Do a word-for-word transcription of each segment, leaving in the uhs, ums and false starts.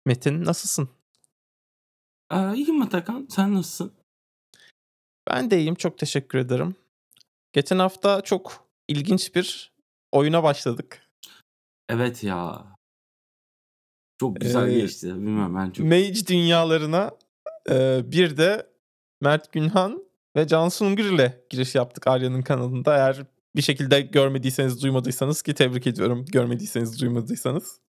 Metin, nasılsın? Aaa, iyiyim Atakan, sen nasılsın? Ben de iyiyim, çok teşekkür ederim. Geçen hafta çok ilginç bir oyuna başladık. Evet ya. Çok güzel Eee, geçti. Bilmiyorum ben çok Mage dünyalarına, eee, bir de Mert Günhan ve Can Sungur ile giriş yaptık Arya'nın kanalında. Eğer bir şekilde görmediyseniz, duymadıysanız ki tebrik ediyorum görmediyseniz, duymadıysanız.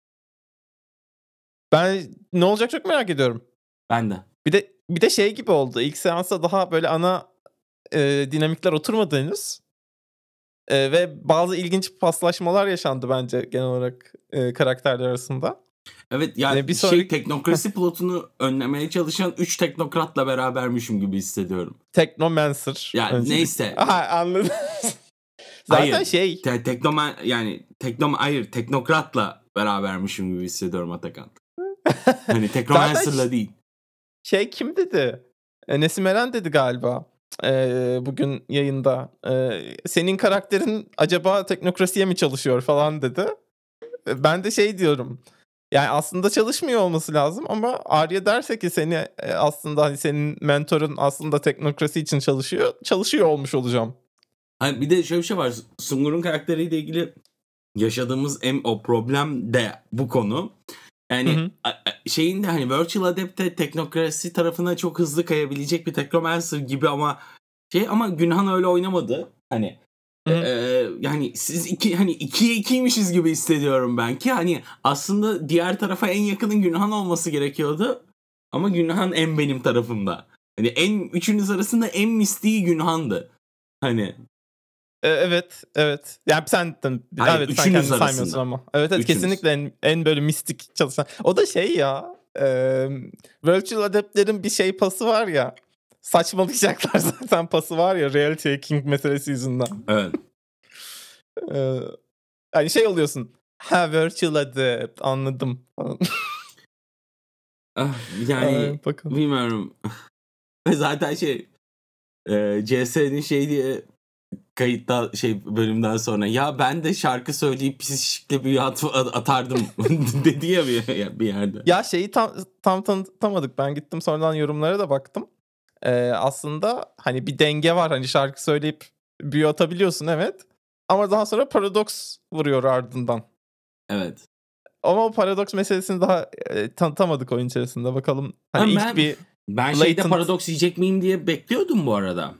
Ben ne olacak çok merak ediyorum. Ben de. Bir de bir de şey gibi oldu. İlk seansta daha böyle ana, eee, dinamikler oturmadı henüz. Eee, ve bazı ilginç paslaşmalar yaşandı bence genel olarak, eee, karakterler arasında. Evet ya, Eee, bir şey sonraki Heh. teknokrasi plotunu önlemeye çalışan üç teknokratla berabermişim gibi hissediyorum. Technomancer Ya öncelikle. neyse. Aha, anladım. Zaten Hayır. şey Te teknoman yani teknom hayır teknokratla berabermişim gibi hissediyorum Atakan. Hani Zaten Technomancer'la ş değil. şey kim dedi? Eee, Nesim Eren dedi galiba, eee, bugün yayında. Eee, "Senin karakterin acaba teknokrasiye mi çalışıyor?" falan dedi. Eee, ben de şey diyorum, yani aslında çalışmıyor olması lazım ama Arya derse ki seni, eee, aslında, hani, senin mentorun aslında teknokrasi için çalışıyor, çalışıyor olmuş olacağım. Hani bir de şöyle bir şey var. Sungur'un karakteriyle ilgili yaşadığımız en o problem de bu konu. Hı Yani hı. a a şeyin de hani Virtual Adept'te teknokrasi tarafına çok hızlı kayabilecek bir Technomancer gibi ama şey ama Günhan öyle oynamadı. Hani, Hı hı. eee, yani siz iki hani ikiye ikiymişiz gibi hissediyorum ben ki hani aslında diğer tarafa en yakının Günhan olması gerekiyordu ama Günhan en benim tarafımda. Hani en üçünüz arasında en mistiği Günhan'dı. Hani Eee, evet, evet. Yani sen de Hayır, evet, sen üçünüz kendini saymıyorsun arasında. ama. Evet, evet, Üçünüz. kesinlikle en en böyle mistik çalışan. O da şey ya, emm, Virtual Adept'lerin bir şey pası var ya, saçmalayacaklar zaten pası var ya reality hacking meselesi yüzünden. Evet. Eee, hani şey oluyorsun, "Ha, Virtual Adept, anladım." falan. Ah, Ay, yani bakalım. bilmiyorum. Ve zaten şey, eee, C S'nin şey diye kayıtta şey bölümden sonra "Ya ben de şarkı söyleyip psişikle büyü at atardım." dedi ya bir bir yerde. Ya şeyi tam tam tanıtamadık. Ben gittim sonradan yorumlara da baktım. Eee, aslında, hani, bir denge var. Hani, şarkı söyleyip büyü atabiliyorsun, evet. Ama daha sonra paradoks vuruyor ardından. Evet. Ama o paradoks meselesini daha, eee, tanıtamadık oyun içerisinde. Bakalım, hani, Ama ilk ben bir ben şeyde blatant. paradoks yiyecek miyim diye bekliyordum bu arada.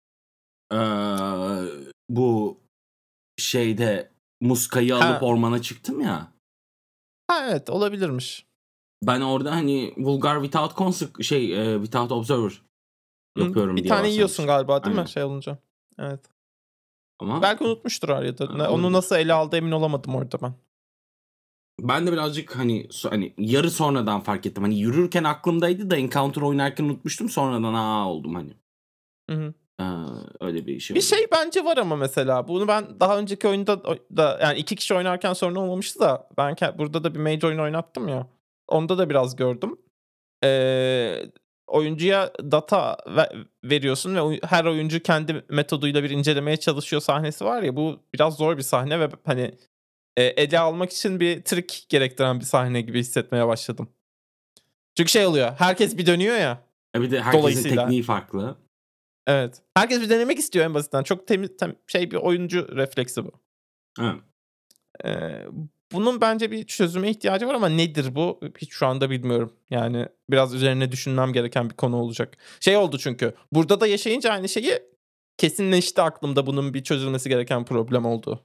Eee, bu şeyde muskayı alıp Ha, ormana çıktım ya. ha, evet, olabilirmiş. Ben orada hani vulgar without conse şey, eee, without observer Hımm, yapıyorum bir diye tane yiyorsun varsaymıştım. galiba, değil mi Aynen. şey olunca? Evet. Ama Belki unutmuştur Arya da. a Ne onu olabilir. nasıl ele aldı emin olamadım orada ben. Ben de birazcık hani so hani yarı sonradan fark ettim. Hani yürürken aklımdaydı da encounter oynarken unutmuştum. Sonradan "A!" oldum hani. Hı hı. Eee, öyle bir şey Bir oldu. şey bence var ama mesela bunu ben daha önceki oyunda da da yani iki kişi oynarken sorun olmamıştı da ben ke burada da bir mage oyunu oynattım ya. Onda da biraz gördüm. Eee, oyuncuya data ve veriyorsun ve oy her oyuncu kendi metoduyla bir incelemeye çalışıyor sahnesi var ya, bu biraz zor bir sahne ve hani, eee, ele almak için bir trik gerektiren bir sahne gibi hissetmeye başladım. Çünkü şey oluyor, herkes bir dönüyor ya E, bir de herkesin dolayısıyla. tekniği farklı. Evet. Herkes bir denemek istiyor en basitinden. Çok temiz tem şey bir oyuncu refleksi bu. Evet. Eee, bunun bence bir çözüme ihtiyacı var ama nedir bu? Hiç şu anda bilmiyorum. Yani biraz üzerine düşünmem gereken bir konu olacak. Şey oldu çünkü, burada da yaşayınca aynı şeyi kesinleşti aklımda bunun bir çözülmesi gereken problem olduğu.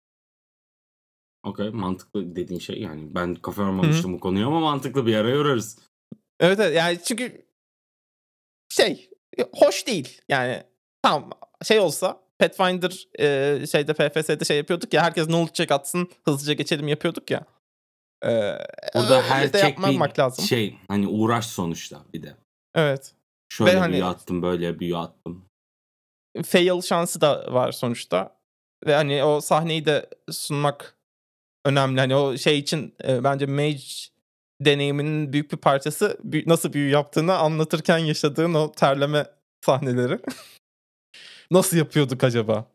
Okay, mantıklı dediğin şey. Yani ben kafa Hı hı. yormamıştım bu konuya ama mantıklı, bir ara yorarız. Evet, evet. Yani çünkü şey, hoş değil. Yani tamam, şey olsa Pathfinder, eee, şeyde P F S'de şey yapıyorduk ya, herkes knowledge check atsın, hızlıca geçelim yapıyorduk ya. Eee, Burada öyle her de check bir yapmamak lazım. şey, hani uğraş sonuçta bir de. Evet ve Şöyle büyü hani attım, böyle büyü attım. fail şansı da var sonuçta ve, hani, o sahneyi de sunmak önemli. Hani, o şey için, eee, bence mage deneyiminin büyük bir parçası bü nasıl büyü yaptığını anlatırken yaşadığın o terleme sahneleri. Nasıl yapıyorduk acaba?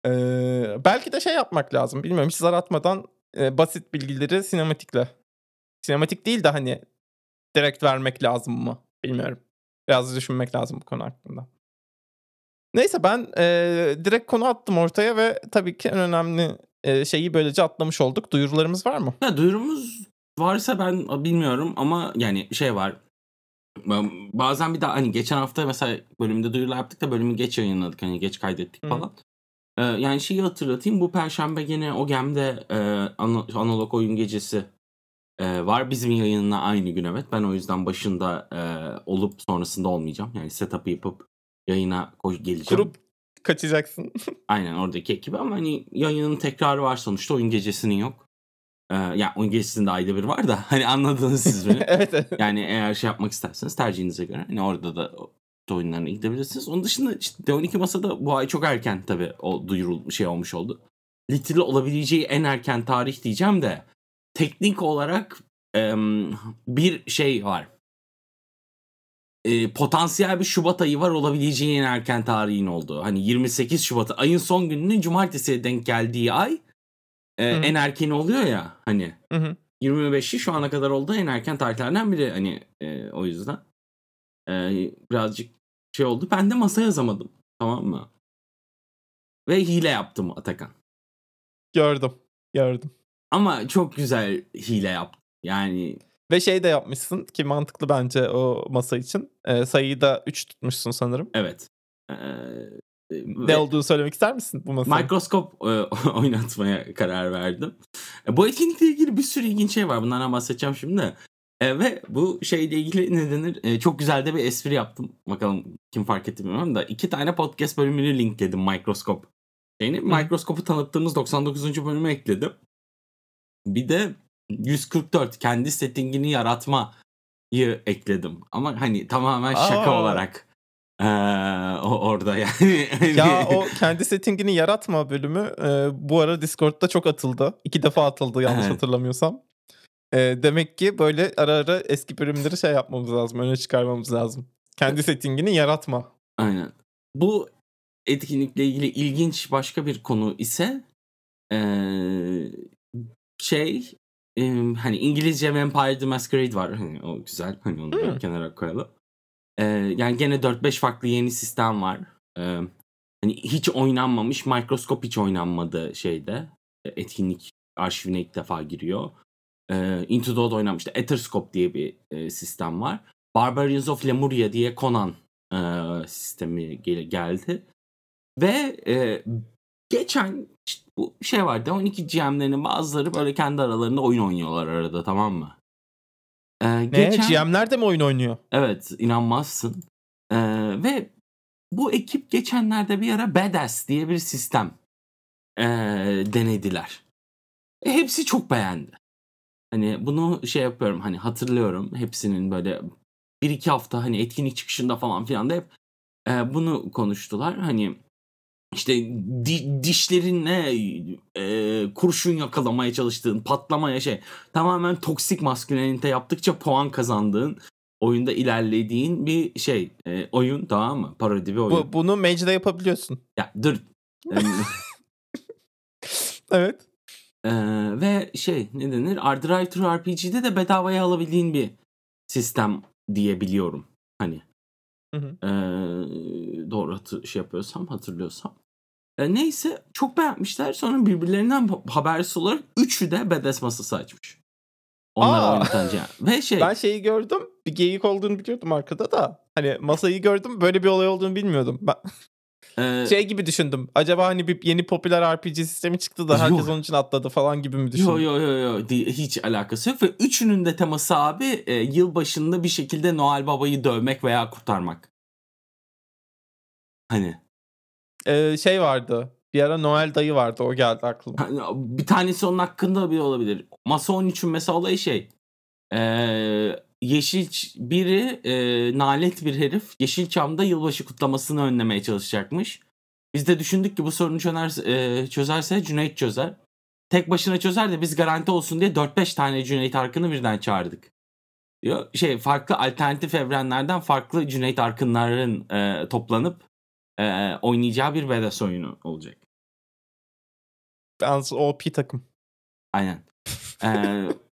Eee, belki de şey yapmak lazım, bilmiyorum, hiç zar atmadan, eee, basit bilgileri sinematikle. Sinematik değil de hani direkt vermek lazım mı? Bilmiyorum. Biraz düşünmek lazım bu konu hakkında. Neyse ben eee, direkt konu attım ortaya ve tabii ki en önemli eee, şeyi böylece atlamış olduk. Duyurularımız var mı? Ya duyurumuz varsa ben bilmiyorum ama yani şey var. Ben bazen bir daha hani geçen hafta mesela bölümde duyurular yaptık da bölümü geç yayınladık. Hani geç kaydettik Hı hı. falan. Ee, yani şeyi hatırlatayım. Bu perşembe gene O G E M'de e, ana- analog oyun gecesi e, var. Bizim yayınla aynı gün, evet. Ben o yüzden başında e, olup sonrasında olmayacağım. Yani setup'ı yapıp yayına koy geleceğim. Kurup kaçacaksın. Aynen oradaki ekibi ama hani yayının tekrarı var sonuçta. Oyun gecesinin yok. Ee, yani oyun gecesinde ayda bir var da hani anladınız siz beni. Evet, evet. Yani eğer şey yapmak isterseniz tercihinize göre hani orada da o oyunlarına gidebilirsiniz. Onun dışında işte D on iki Masa'da bu ay çok erken tabii o duyurul şey olmuş oldu. Literal olabileceği en erken tarih diyeceğim de teknik olarak em, bir şey var. E, potansiyel bir Şubat ayı var olabileceği en erken tarihin olduğu. Hani yirmi sekiz Şubat ayın son gününün cumartesiye denk geldiği ay e, Hı hı. en erkeni oluyor ya hani. Hı hı. yirmi beşi şu ana kadar olduğu en erken tarihlerden biri hani e, o yüzden. E, birazcık şey oldu. Ben de masa yazamadım. Tamam mı? Ve hile yaptım Atakan. Gördüm. Gördüm. Ama çok güzel hile yaptım. Yani Ve şey de yapmışsın ki mantıklı bence o masa için. Eee, sayıyı da üç tutmuşsun sanırım. evet. E, Ne ve olduğunu söylemek ister misin bu masanın? mikroskop e, oynatmaya karar verdim. E, bu etkinlikle ilgili bir sürü ilginç şey var. Bunlardan bahsedeceğim şimdi de. E, ve bu şeyle ilgili ne denir? E, çok güzel de bir espri yaptım. Bakalım kim fark etti bilmiyorum da. iki tane podcast bölümünü linkledim mikroskop. Yani Hı hı. mikroskopu tanıttığımız doksan dokuzuncu bölümü ekledim. Bir de yüz kırk dört kendi settingini yaratmayı ekledim. Ama hani tamamen şaka Aa! olarak. Ee, o orada yani. Ya o kendi settingini yaratma bölümü eee, bu ara Discord'da çok atıldı. iki defa atıldı yanlış Evet. hatırlamıyorsam. Eee, demek ki böyle ara ara eski bölümleri şey yapmamız lazım, öne çıkarmamız lazım. Kendi settingini yaratma. Aynen. Bu etkinlikle ilgili ilginç başka bir konu ise eee, şey em, hani İngilizce Vampire the Masquerade var. Hani o güzel. Hani onu bir Hımm. kenara koyalım. Eee, yani gene dört beş farklı yeni sistem var. Eee, hani hiç oynanmamış, mikroskop hiç oynanmadı şeyde. E, Etkinlik arşivine ilk defa giriyor. Eee Into the Odd oynanmıştı. Etherscope diye bir e, sistem var. Barbarians of Lemuria diye Conan e, sistemi gel- geldi. Ve e, geçen işte bu şey vardı. on iki G M'lerin bazıları böyle kendi aralarında oyun oynuyorlar arada, tamam mı? E, Ne? geçen G M'ler de mi oyun oynuyor? evet, inanmazsın. E, ve bu ekip geçenlerde bir ara Badass diye bir sistem e, denediler. E, hepsi çok beğendi. Hani bunu şey yapıyorum, hani hatırlıyorum hepsinin böyle bir iki hafta hani etkinlik çıkışında falan filan da hep e, bunu konuştular. Hani işte di- dişlerinle e, kurşun yakalamaya çalıştığın, patlamaya şey tamamen toksik maskülenite yaptıkça puan kazandığın, oyunda ilerlediğin bir şey. E, oyun, tamam mı? Parodi bir oyun. Bu bunu Mage'de yapabiliyorsun. Ya dur. Em, Evet. e, ve şey ne denir? Art Writer R P G'de de bedavaya alabildiğin bir sistem diye biliyorum. Hani Hı hı. e, doğru hatır, şey yapıyorsam, hatırlıyorsam. E, neyse çok beğenmişler. Sonra birbirlerinden ha- habersiz olarak üçü de Bethesda masası açmış. Onları A! oynatan şey. Ve Ben şey şeyi gördüm, bir geyik olduğunu biliyordum arkada da. Hani masayı gördüm, böyle bir olay olduğunu bilmiyordum. Ben e, şey gibi düşündüm, acaba hani bir yeni popüler R P G sistemi çıktı da yo herkes onun için atladı falan gibi mi yo düşündüm? yo yo yo di- hiç alakası yok. Ve üçünün de teması abi e, yılbaşında bir şekilde Noel Baba'yı dövmek veya kurtarmak. Hani Eee, şey vardı, bir ara Noel Dayı vardı, o geldi aklıma. hani bir tanesi onun hakkında bir olabilir. Masa on üçün mesela olayı şey. Eee, yeşil biri eee, nalet bir herif Yeşilçam'da yılbaşı kutlamasını önlemeye çalışacakmış. Biz de düşündük ki bu sorunu çözerse, eee, çözerse Cüneyt çözer. Tek başına çözer de biz garanti olsun diye dört beş tane Cüneyt Arkın'ı birden çağırdık. Diyor, şey farklı alternatif evrenlerden farklı Cüneyt Arkınların eee, toplanıp eee, oynayacağı bir Bedes oyunu olacak. Yalnız O P takım. Aynen. Eee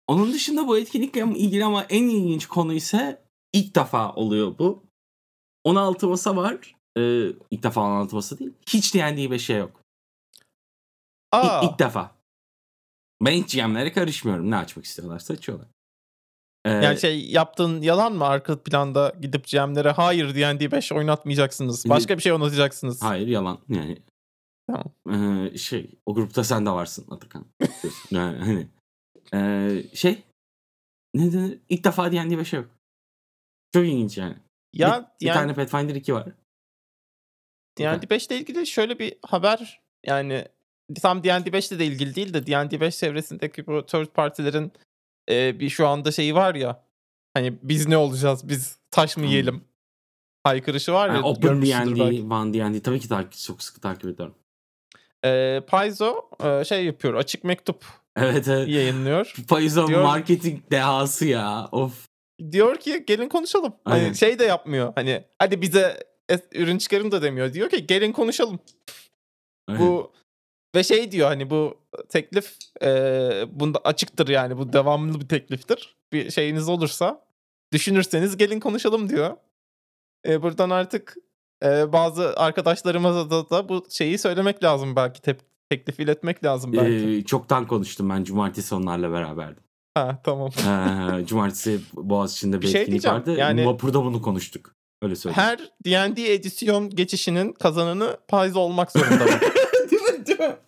Onun dışında bu etkinlikle ilgili ama en ilginç konu ise ilk defa oluyor bu. on altı masa var. Ee, ilk defa on altı masa değil. Hiç D and D beşe yok. İlk, Aa, ilk defa. Ben hiç G M'lere karışmıyorum. Ne açmak istiyorlarsa açıyorlar. Ee, yani şey yaptığın yalan mı arka planda gidip G M'lere hayır D and D beş oynatmayacaksınız. Başka bir şey oynatacaksınız. Hayır yalan. Yani Tamam. Ee, şey o grupta sen de varsın Atakan. Yani hani ee, şey ne denir? İlk defa D and D beşe yok. Çok ilginç yani. Ya bir, bir tane Pathfinder iki var. D and D beş ile ilgili şöyle bir haber, yani tam D and D beş ile de ilgili değil de D and D beş çevresindeki bu third partilerin e, bir şu anda şeyi var ya, hani biz ne olacağız, biz taş mı yiyelim hmm. haykırışı var ya, yani Open D and D, One D and D tabii ki takip, çok sıkı takip ediyorum. E, Paizo e, şey yapıyor, açık mektup evet, evet. yayınlıyor. Paizo marketing dehası ya. Of. Diyor ki gelin konuşalım. Hani şey de yapmıyor. Hani hadi bize ürün çıkarın da demiyor. Diyor ki gelin konuşalım. Aynen. Bu ve şey diyor, hani bu teklif e, bunda açıktır, yani bu devamlı bir tekliftir. Bir şeyiniz olursa düşünürseniz gelin konuşalım diyor. E, buradan artık e, bazı arkadaşlarımıza da, da bu şeyi söylemek lazım belki, te- teklif iletmek lazım belki. Ee, çoktan konuştum ben, cumartesi onlarla beraberdim. Ha tamam. ee, cumartesi Boğaziçi'nde bir, bir şey etkinlik vardı. Yani, vapurda bunu konuştuk. Öyle söyleyeyim. Her D and D edisyon geçişinin kazananı Paizo olmak zorunda. Değil mi? Değil mi?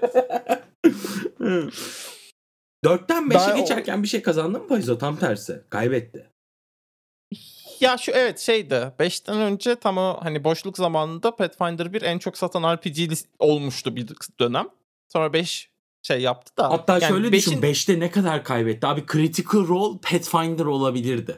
Dörtten beşe Daha geçerken o... bir şey kazandı mı Paizo? Tam tersi. Kaybetti. Ya şu evet şeydi. beşten önce tam o hani boşluk zamanında Pathfinder bir en çok satan R P G olmuştu bir dönem. Sonra beş şey yaptı da. Hatta yani şöyle beşin... düşün. beşte ne kadar kaybetti? Abi Critical Role Pathfinder olabilirdi.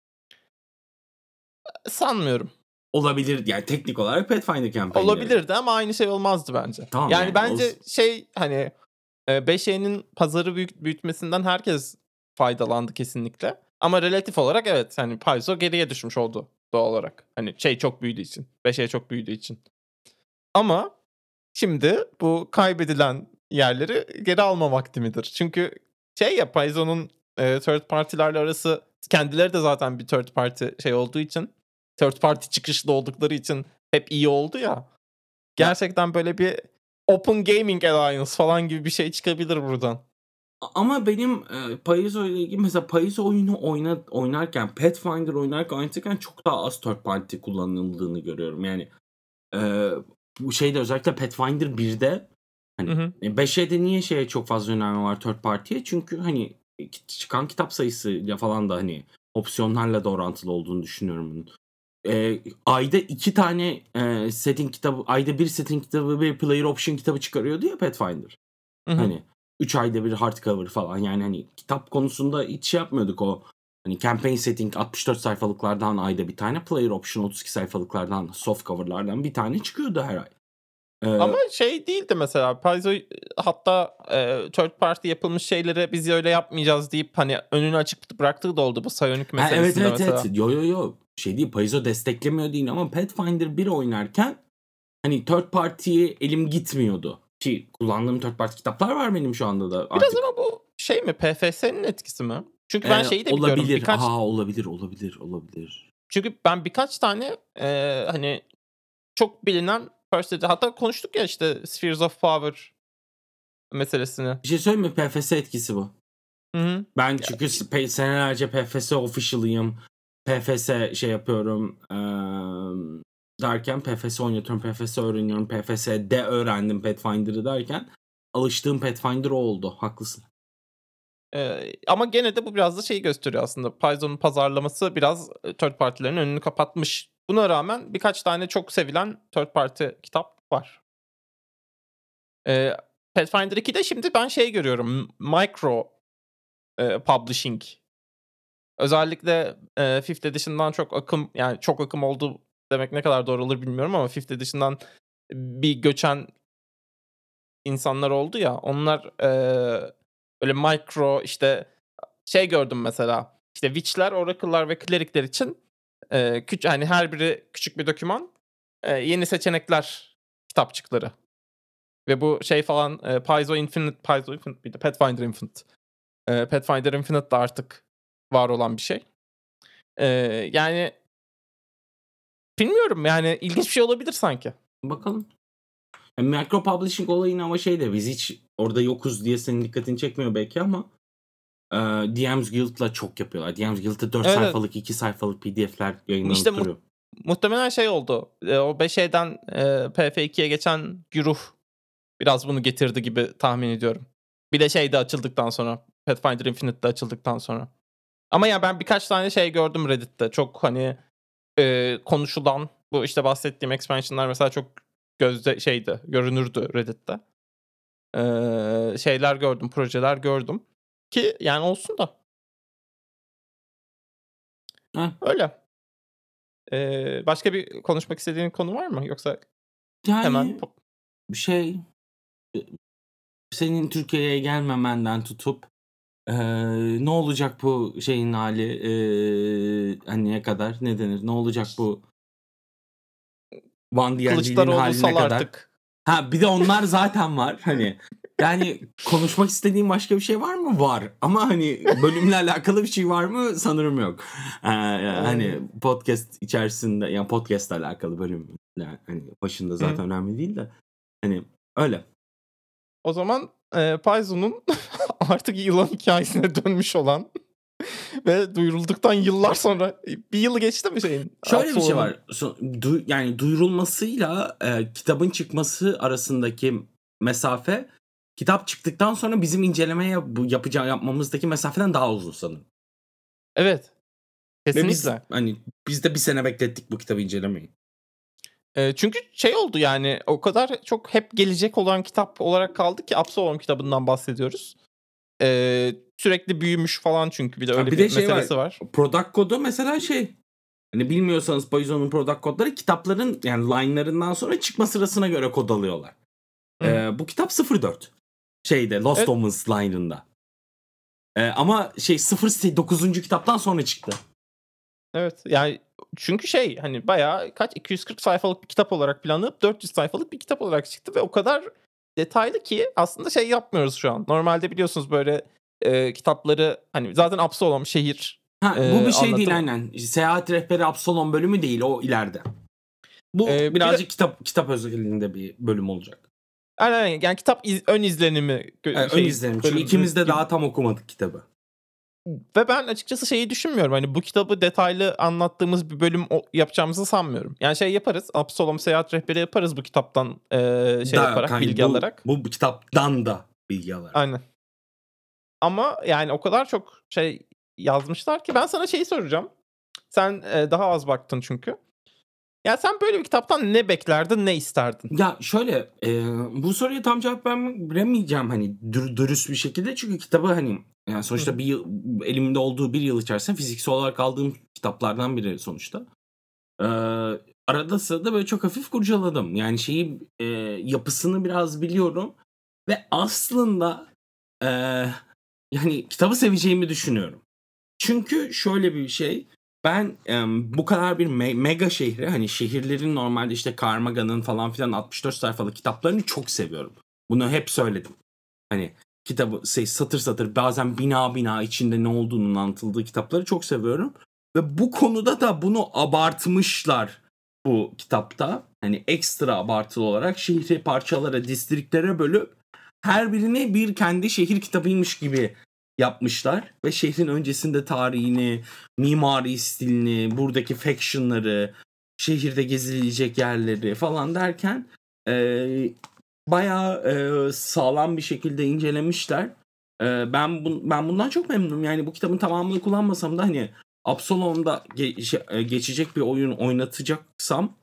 Sanmıyorum. Olabilir yani, teknik olarak Pathfinder campaign'leri. Olabilirdi ama aynı şey olmazdı bence. Tamam, yani, yani bence olsun. şey hani beş E'nin pazarı büyüt, büyütmesinden herkes faydalandı kesinlikle. Ama relatif olarak evet, hani Paizo geriye düşmüş oldu doğal olarak. Hani şey çok büyüdüğü için. beş E çok büyüdüğü için. Ama şimdi bu kaybedilen yerleri geri alma vakti midir? Çünkü şey ya, Paizo'nun e, third party'lerle arası, kendileri de zaten bir third party şey olduğu için, third party çıkışlı oldukları için hep iyi oldu ya. Gerçekten böyle bir Open Gaming Alliance falan gibi bir şey çıkabilir buradan. Ama benim e, Paizo ile ilgili mesela Paizo oyunu oyna, oynarken, Pathfinder oynarken oynarken çok daha az third party kullanıldığını görüyorum. Yani e, bu şeyde özellikle Pathfinder birde hani hı hı. beş E'de niye şeye çok fazla önemli var third party'ye? Çünkü hani çıkan kitap sayısıyla falan da hani opsiyonlarla da orantılı olduğunu düşünüyorum bunun. E, ayda iki tane e, setting kitabı, ayda bir setting kitabı, bir player option kitabı çıkarıyordu ya Pathfinder. Hı hı. Hani üç ayda bir hardcover falan, yani hani kitap konusunda hiç şey yapmıyorduk o. Hani campaign setting altmış dört sayfalıklardan ayda bir tane, player option otuz iki sayfalıklardan, soft cover'lardan bir tane çıkıyordu her ay. Ee, Ama şey değildi mesela. Paizo hatta e, third party yapılmış şeyleri biz öyle yapmayacağız deyip hani önünü açık bıraktığı da oldu bu Psionic meselesinde evet, evet, mesela. Evet. Yo yo yo. Şey değil, Paizo desteklemiyor değil ama Pathfinder bir oynarken hani third party'ye elim gitmiyordu. Ki kullandığım third party kitaplar var benim şu anda da artık. Biraz ama bu şey mi, P F S'nin etkisi mi? Çünkü ben ee, şeyi de olabilir. biliyorum. Birkaç... Aha, olabilir, olabilir, olabilir. Çünkü ben birkaç tane e, hani çok bilinen first edition, hatta konuştuk ya işte Spheres of Power meselesini. Bir şey söyleyeyim mi? P F S etkisi bu. Hı hı. Ben çünkü ya, senelerce P F S official'ıyım. P F S şey yapıyorum. Ee, derken P F S oynatıyorum. P F S öğreniyorum. P F S'de öğrendim Pathfinder'ı derken alıştığım Pathfinder o oldu. Haklısın. Ee, ama gene de bu biraz da şeyi gösteriyor aslında. Paizo'nun pazarlaması biraz third party'lerin önünü kapatmış. Buna rağmen birkaç tane çok sevilen third party kitap var. Ee, Pathfinder ikide şimdi ben şey görüyorum. Micro e, publishing. Özellikle e, fifth Edition'dan çok akım, yani çok akım oldu demek ne kadar doğru olur bilmiyorum ama fifth Edition'dan bir göçen insanlar oldu ya. Onlar e, böyle micro işte şey gördüm mesela. İşte Witch'ler, Oracle'lar ve Cleric'ler için e, küçük, hani her biri küçük bir doküman. E, yeni seçenekler kitapçıkları. Ve bu şey falan e, Paizo Infinite, Paizo Infinite bir de Pathfinder Infinite. Eee, Pathfinder Infinite de artık var olan bir şey. Eee, yani bilmiyorum, yani ilginç bir şey olabilir sanki. Bakalım. Ya, micro publishing olayını ama şey de biz hiç orada yokuz diye senin dikkatini çekmiyor belki ama eee, D M's Guild'la çok yapıyorlar. D M's Guild'da dört Evet, evet. sayfalık, iki sayfalık P D F'ler yayınlanıp İşte mu duruyor. muhtemelen şey oldu. Eee, o beş E'den eee, P F ikiye geçen güruh biraz bunu getirdi gibi tahmin ediyorum. Bir de şey de açıldıktan sonra, Pathfinder Infinite de açıldıktan sonra. Ama ya ben birkaç tane şey gördüm Reddit'te. Çok hani eee, konuşulan bu işte bahsettiğim expansion'lar mesela çok gözde şeydi, görünürdü Reddit'te. Eee, şeyler gördüm, projeler gördüm ki yani olsun da. Heh. Öyle. Eee, başka bir konuşmak istediğin konu var mı? Yoksa hemen Yani po şey, eee, senin Türkiye'ye gelmemenden tutup eee, ne olacak bu şeyin hâli, eee, hani, ne kadar, ne denir, ne olacak bu One D and D'nin Kılıçdaroğlu hâli ne sal kadar? artık. Ha, bir de onlar zaten var. Hani, yani konuşmak istediğin başka bir şey var mı? Var. Ama hani bölümle alakalı bir şey var mı? Sanırım yok. Eee, hani Eee podcast içerisinde, yani podcast'la alakalı bölüm, yani hani başında Hı hı. zaten önemli değil de hani öyle. O zaman, eee, Paizo'nun artık yılan hikâyesine dönmüş olan ve duyurulduktan yıllar sonra bir yılı geçti mi şeyin, Şöyle bir şey Absolom'un? var. So du yani duyurulmasıyla, eee, kitabın çıkması arasındaki mesafe, kitap çıktıktan sonra bizim incelemeye bu yapacağı yapmamızdaki mesafeden daha uzun sanırım. Evet, Ve biz, kesinlikle. hani, biz de bir sene beklettik bu kitabı incelemeyi. Eee, çünkü şey oldu yani o kadar çok hep gelecek olan kitap olarak kaldı ki Absolom kitabından bahsediyoruz. Eee, sürekli büyümüş falan çünkü bir de Ha, öyle bir bir de şey var, meselesi var. product kodu mesela şey, hani, bilmiyorsanız Paizo'nun product kodları kitapların, yani line'larından sonra çıkma sırasına göre kod alıyorlar. Hı hı. Eee, bu kitap sıfır dört şeyde Lost Evet, Omens line'ında. Eee, ama şey sıfır se dokuzuncu kitaptan sonra çıktı. evet. Yani çünkü şey, hani, bayağı kaç iki yüz kırk sayfalık bir kitap olarak planlanıp dört yüz sayfalık bir kitap olarak çıktı ve o kadar detaylı ki aslında şey yapmıyoruz şu an. Normalde biliyorsunuz böyle, eee, kitapları, hani, zaten Absolom şehir, Ha, bu eee, bir şey değil anlatımı. aynen. Seyahat rehberi Absalom bölümü değil, o ileride. Bu Eee, bir de birazcık kitap kitap özelinde bir bölüm olacak. aynen, aynen. Yani kitap iz ön izlenimi Eee, gö ön şeyi, izlenim. Çünkü bölümü ikimiz de gibi. daha tam okumadık kitabı. Ve ben açıkçası şeyi düşünmüyorum, hani, bu kitabı detaylı anlattığımız bir bölüm o yapacağımızı sanmıyorum. Yani şey yaparız, Absolom seyahat rehberi yaparız bu kitaptan, eee, şey Da yaparak, kay bilgi bu alarak. bu kitaptan da bilgi alarak. Aynen. Ama yani o kadar çok şey yazmışlar ki ben sana şeyi soracağım. Sen, eee, daha az baktın çünkü. Ya, sen böyle bir kitaptan ne beklerdin, ne isterdin? Ya, şöyle, eee, bu soruya tam cevap verme veremeyeceğim, hani, dür dürüst bir şekilde. Çünkü kitabı, hani, yani, Hı sonuçta hı. bir yıl elimde olduğu bir yıl içerisinde fiziksel olarak aldığım kitaplardan biri sonuçta. Eee, arada sırada böyle çok hafif kurcaladım. Yani, şeyi, eee, yapısını biraz biliyorum ve aslında, eee, yani, kitabı seveceğimi düşünüyorum. Çünkü şöyle bir şey, ben, emm, bu kadar bir me mega şehri, hani, şehirlerin normalde, işte, Karl Maga'nın falan filan altmış dört sayfalık kitaplarını çok seviyorum. Bunu hep söyledim. Hani, kitabı şey, satır satır bazen bina bina içinde ne olduğunun anlatıldığı kitapları çok seviyorum ve bu konuda da bunu abartmışlar bu kitapta. Hani, ekstra abartılı olarak şehri parçalara, distriktlere bölüp her birini bir kendi şehir kitabıymış gibi yapmışlar ve şehrin öncesinde tarihini, mimari stilini, buradaki faction'ları, şehirde gezilecek yerleri falan derken, eee, bayağı, eee, sağlam bir şekilde incelemişler. Eee, ben bun ben bundan çok memnunum. Yani bu kitabın tamamını kullanmasam da, hani, Absolom'da ge şe eee, geçecek bir oyun oynatacaksam,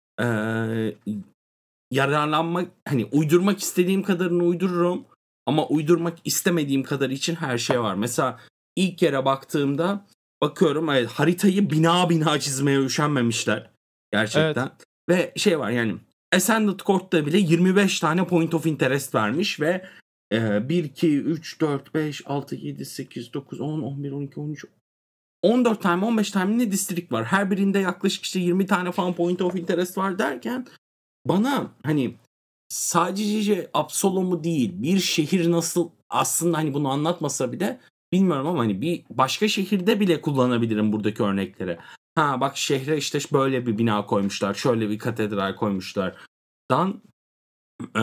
eee, yararlanmak, hani, uydurmak istediğim kadarını uydururum ama uydurmak istemediğim kadarı için her şey var. Mesela ilk yere baktığımda bakıyorum, evet, haritayı bina bina çizmeye üşenmemişler Evet. gerçekten ve şey var, yani, Ascended Court'ta bile yirmi beş tane point of interest vermiş ve, eee, bir, iki, üç, dört, beş, altı, yedi, sekiz, dokuz, on, on bir, on iki, on üç, on dört tane, on beş tane ne district var. Her birinde yaklaşık, işte, yirmi tane falan point of interest var derken bana, hani, sadece Absolom'u değil, bir şehir nasıl aslında, hani, bunu anlatmasa bile bilmiyorum ama hani bir başka şehirde bile kullanabilirim buradaki örnekleri. Ha bak şehre işte böyle bir bina koymuşlar, şöyle bir katedral koymuşlar. Dan eee,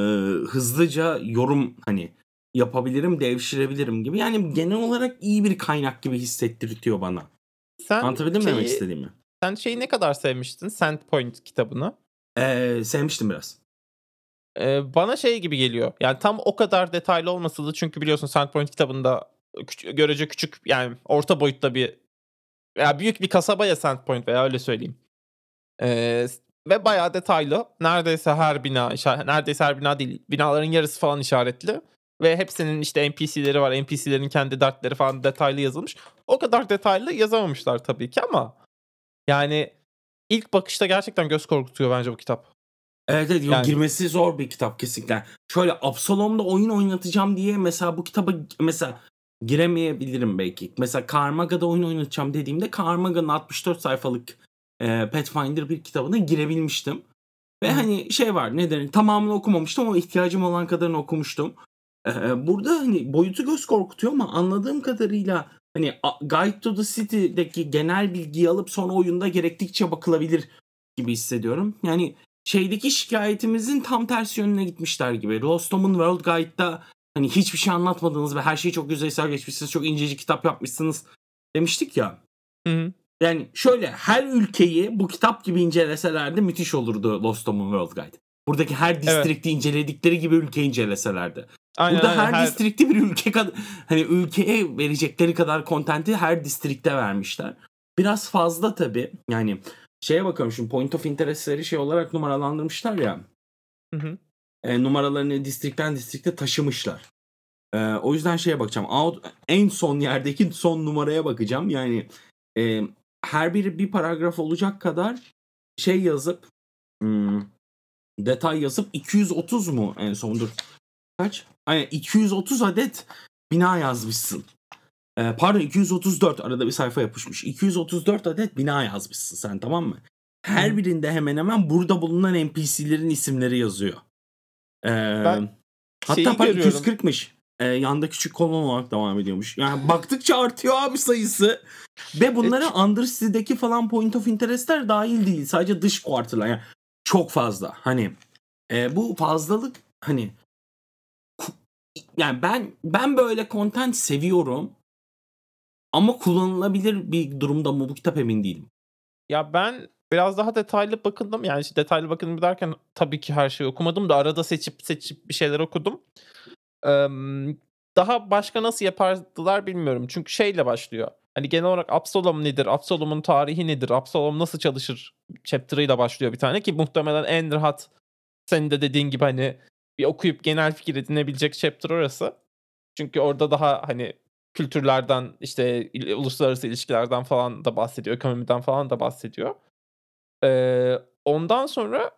hızlıca yorum hani yapabilirim, devşirebilirim gibi. Yani genel olarak iyi bir kaynak gibi hissettirtiyor bana. Sen Anlatabildim mi demek şeyi istediğimi? sen şeyi ne kadar sevmiştin? Sandpoint kitabını. Eee, sevmiştim biraz. Eee, bana şey gibi geliyor. Yani tam o kadar detaylı olmasa da çünkü biliyorsun Sandpoint kitabında küç görece küçük yani orta boyutta bir veya büyük bir kasaba ya Sandpoint veya öyle söyleyeyim. Eee, s ve bayağı detaylı. Neredeyse her bina işa neredeyse her bina değil, binaların yarısı falan işaretli ve hepsinin işte N P C'leri var. N P C'lerin kendi dertleri falan detaylı yazılmış. O kadar detaylı yazamamışlar tabii ki ama yani ilk bakışta gerçekten göz korkutuyor bence bu kitap. Evet, evet, yo, Yani girmesi zor bir kitap kesinlikle. Şöyle Absalom'da oyun oynatacağım diye mesela bu kitaba mesela giremeyebilirim belki. Mesela Karmaga'da oyun oynatacağım dediğimde Karmaga'nın altmış dört sayfalık e, Pathfinder bir kitabına girebilmiştim. Hı Ve hı. hani şey var ne denir tamamını okumamıştım ama ihtiyacım olan kadarını okumuştum. Ee, burada hani boyutu göz korkutuyor ama anladığım kadarıyla hani A- Guide to the City'deki genel bilgiyi alıp sonra oyunda gerektikçe bakılabilir gibi hissediyorum. Yani şeydeki şikayetimizin tam tersi yönüne gitmişler gibi. Lost Tom'un World Guide'da hani hiçbir şey anlatmadınız ve her şeyi çok yüzeysel geçmişsiniz, çok incecik kitap yapmışsınız demiştik ya. Hı hı. Yani şöyle her ülkeyi bu kitap gibi inceleselerdi müthiş olurdu Lost Tom'un World Guide. Buradaki her Evet. distrikti inceledikleri gibi ülkeyi inceleselerdi. Aynen, Burada aynen. her Her distrikti bir ülke kadar hani ülkeye verecekleri kadar kontenti her distrikte vermişler. Biraz fazla tabii. Yani şeye bakıyorum şimdi point of interest'leri şey olarak numaralandırmışlar ya. Hı hı. E, numaralarını distrikten distrikte taşımışlar. E, o yüzden şeye bakacağım. Out, en son yerdeki son numaraya bakacağım. Yani e, her biri bir paragraf olacak kadar şey yazıp hmm, detay yazıp iki yüz otuz mu en sondur? Kaç? Aynen iki yüz otuz adet bina yazmışsın. Ee, pardon iki yüz otuz dört arada bir sayfa yapışmış. iki yüz otuz dört adet bina yazmışsın sen tamam mı? Hı Her hı. birinde hemen hemen burada bulunan N P C'lerin isimleri yazıyor. Ee, Ben hatta şeyi pardon görüyorum. iki yüz kırkmış. Ee, yanda küçük kolon olarak devam ediyormuş. Yani baktıkça artıyor abi sayısı. Ve E, bunlara çü Undercity'deki falan point of interest'ler dahil değil. Sadece dış quarter'lar. Yani çok fazla. Hani e, bu fazlalık hani yani ben ben böyle content seviyorum ama kullanılabilir bir durumda mı bu kitap emin değilim. Ya, ben biraz daha detaylı bakındım. Yani, işte, detaylı bakındım derken tabii ki her şeyi okumadım da arada seçip seçip bir şeyler okudum. Emm, daha başka nasıl yapardılar bilmiyorum. Çünkü şeyle başlıyor. Hani, genel olarak Absalom nedir? Absalom'un tarihi nedir? Absalom nasıl çalışır? Chapter'ıyla başlıyor bir tane ki muhtemelen en rahat senin de dediğin gibi, hani, bir okuyup genel fikir edinebilecek chapter orası. Çünkü orada daha, hani, kültürlerden, işte, il uluslararası ilişkilerden falan da bahsediyor, ekonomiden falan da bahsediyor. Eee, ondan sonra,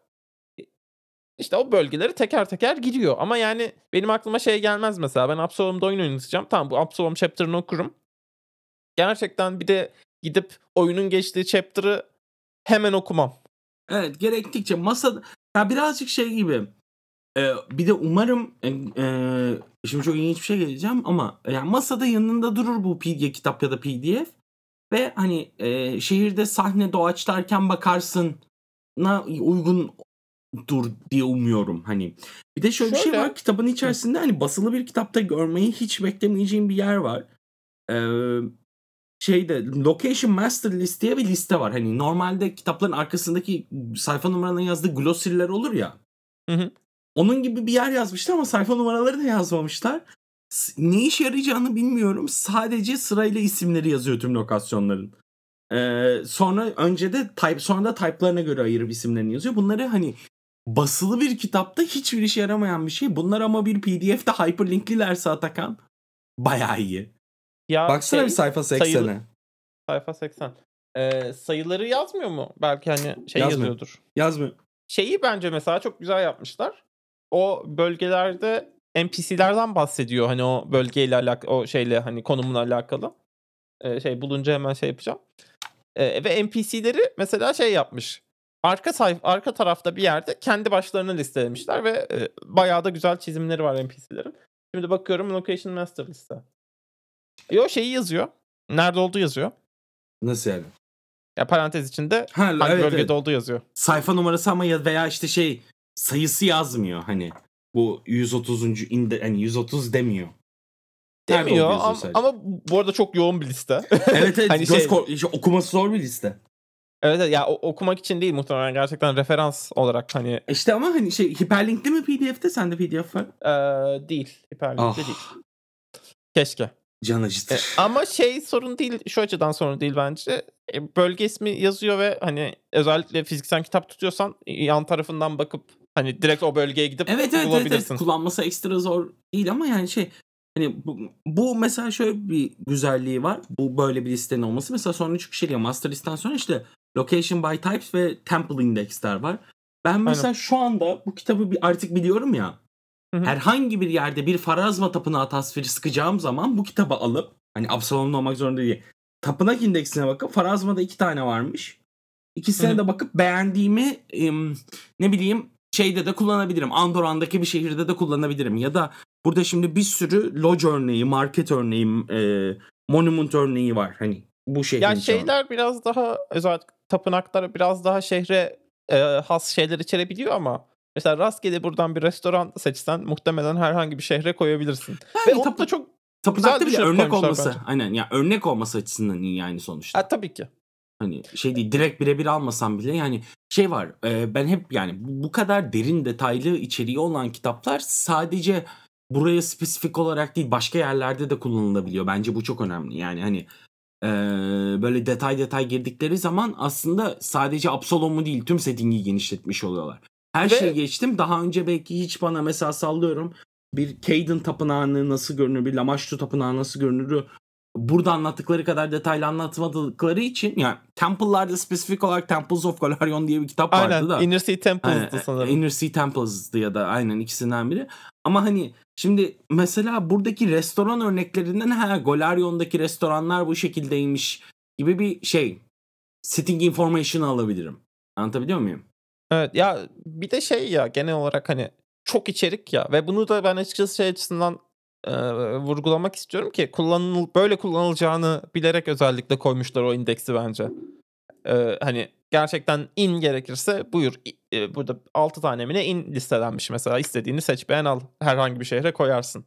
işte, o bölgeleri teker teker gidiyor ama, yani, benim aklıma şey gelmez mesela, ben Absalom'da oyun oynatacağım. Tamam, bu Absalom chapter'ını okurum. Gerçekten bir de gidip oyunun geçtiği chapter'ı hemen okumam. Evet gerektikçe masada ya birazcık şey gibi e, bir de umarım e, e, şimdi çok ilginç bir şey geleceğim ama yani masada yanında durur bu P D F kitap ya da P D F ve hani e, şehirde sahne doğaçlarken bakarsın na uygun dur diye umuyorum hani. Bir de şöyle bir şey var Şöyle kitabın Hıh. içerisinde hani basılı bir kitapta görmeyi hiç beklemeyeceğim bir yer var. Eee, şeyde Location Master List diye bir liste var. Hani normalde kitapların arkasındaki sayfa numaralarını yazdığı glossariler olur ya. Hı hı. Onun gibi bir yer yazmışlar ama sayfa numaraları da yazmamışlar. S- Ne işe yarayacağını bilmiyorum. Sadece sırayla isimleri yazıyor tüm lokasyonların. Ee, sonra önce de type sonra da type'larına göre ayırıp isimlerini yazıyor. Bunları hani basılı bir kitapta hiçbir işe yaramayan bir şey. Bunlar ama bir P D F'de hyperlinklilerse Atakan bayağı iyi. Ya, Baksana bir şey, sayfa sayılı seksene. sayfa seksen. Eee, sayıları yazmıyor mu? Belki, hani, şey Yazmıyor. yazıyordur. Yazmıyor. Şeyi bence mesela çok güzel yapmışlar. O bölgelerde N P C'lerden bahsediyor. Hani o bölgeyle alakalı, o şeyle hani konumla alakalı. Eee, şey bulunca hemen şey yapacağım. Eee, ve N P C'leri mesela şey yapmış. Arka sayf arka tarafta bir yerde kendi başlarına listelemişler ve, eee, bayağı da güzel çizimleri var N P C'lerin. Şimdi bakıyorum Location Master liste. Yo şeyi yazıyor. Nerede olduğu yazıyor. Nasıl yani? Ya parantez içinde Ha, hangi evet, bölgede evet. olduğu yazıyor. Sayfa numarası ama ya veya işte şey sayısı yazmıyor hani. Bu yüz otuzuncu inde hani yüz otuz demiyor. Nerede Demiyor olduğu yazıyor ama, sadece. ama bu arada çok yoğun bir liste. Evet evet hani göz şey, kor- işte okuması zor bir liste. evet evet, ya o- okumak için değil muhtemelen, gerçekten referans olarak hani İşte ama hani şey hiperlinkli mi P D F'te? Sende P D F var. eee, değil. Hiperlinkli Ah değil. Keşke. can E, acıtır. ama şey sorun değil, şu açıdan sorun değil bence. E, bölge ismi yazıyor ve hani özellikle fiziksel kitap tutuyorsan yan tarafından bakıp hani direkt o bölgeye gidip Evet evet evet, evet bulabilirsin. kullanması ekstra zor değil ama yani şey hani bu, bu mesela şöyle bir güzelliği var. Bu böyle bir listenin olması. Mesela sonra çıkış geliyor. Master listen sonra işte location by types ve temple indexler var. Ben mesela Aynen. şu anda bu kitabı bir artık biliyorum ya. Hı hı. Herhangi bir yerde bir Farazma tapınağı tasviri sıkacağım zaman bu kitabı alıp hani Absalom'da olmak zorunda değil. Tapınak indeksine bakıp Farazma'da iki tane varmış. İkisine Hı hı. de bakıp beğendiğimi em, ne bileyim şeyde de kullanabilirim. Andorran'daki bir şehirde de kullanabilirim. Ya da burada şimdi bir sürü lodge örneği, market örneği, e, monument örneği var. Hani bu Ya şehrin içinde. şeyler biraz daha, özellikle tapınaklar biraz daha şehre e, has şeyler içerebiliyor ama mesela rastgele buradan bir restoran seçsen muhtemelen herhangi bir şehre koyabilirsin. Ve Yani onu tapı, da çok güzel tapınakta bile düşünüp örnek koymuşlar olması. bence. Aynen ya örnek olması açısından iyi yani sonuçta. Ha, tabii ki. Hani şey değil direkt birebir almasam bile yani şey var e, ben hep yani bu bu kadar derin detaylı içeriği olan kitaplar sadece buraya spesifik olarak değil başka yerlerde de kullanılabiliyor. Bence bu çok önemli yani hani e, böyle detay detay girdikleri zaman aslında sadece Absalom'u değil tüm setting'i genişletmiş oluyorlar. Her şeyi Ve geçtim daha önce belki hiç bana mesela sallıyorum bir Caden tapınağı nasıl görünür bir Lamashtu tapınağı nasıl görünür burada anlattıkları kadar detaylı anlatmadıkları için yani Temple'larda spesifik olarak Temples of Golarion diye bir kitap vardı aynen da Inner Sea Temples'dı hani, sanırım. Inner Sea Temples'dı ya da aynen ikisinden biri. Ama hani şimdi mesela buradaki restoran örneklerinden ha Golarion'daki restoranlar bu şekildeymiş gibi bir şey sitting information alabilirim. Anlatabiliyor muyum? Evet ya, bir de şey ya, genel olarak hani çok içerik ya ve bunu da ben açıkçası şey açısından e, vurgulamak istiyorum ki kullanıl böyle kullanılacağını bilerek özellikle koymuşlar o indeksi bence. E, hani gerçekten in gerekirse buyur. İ- e, burada altı tane mi ne in listelenmiş mesela, istediğini seç beğen al, herhangi bir şehre koyarsın.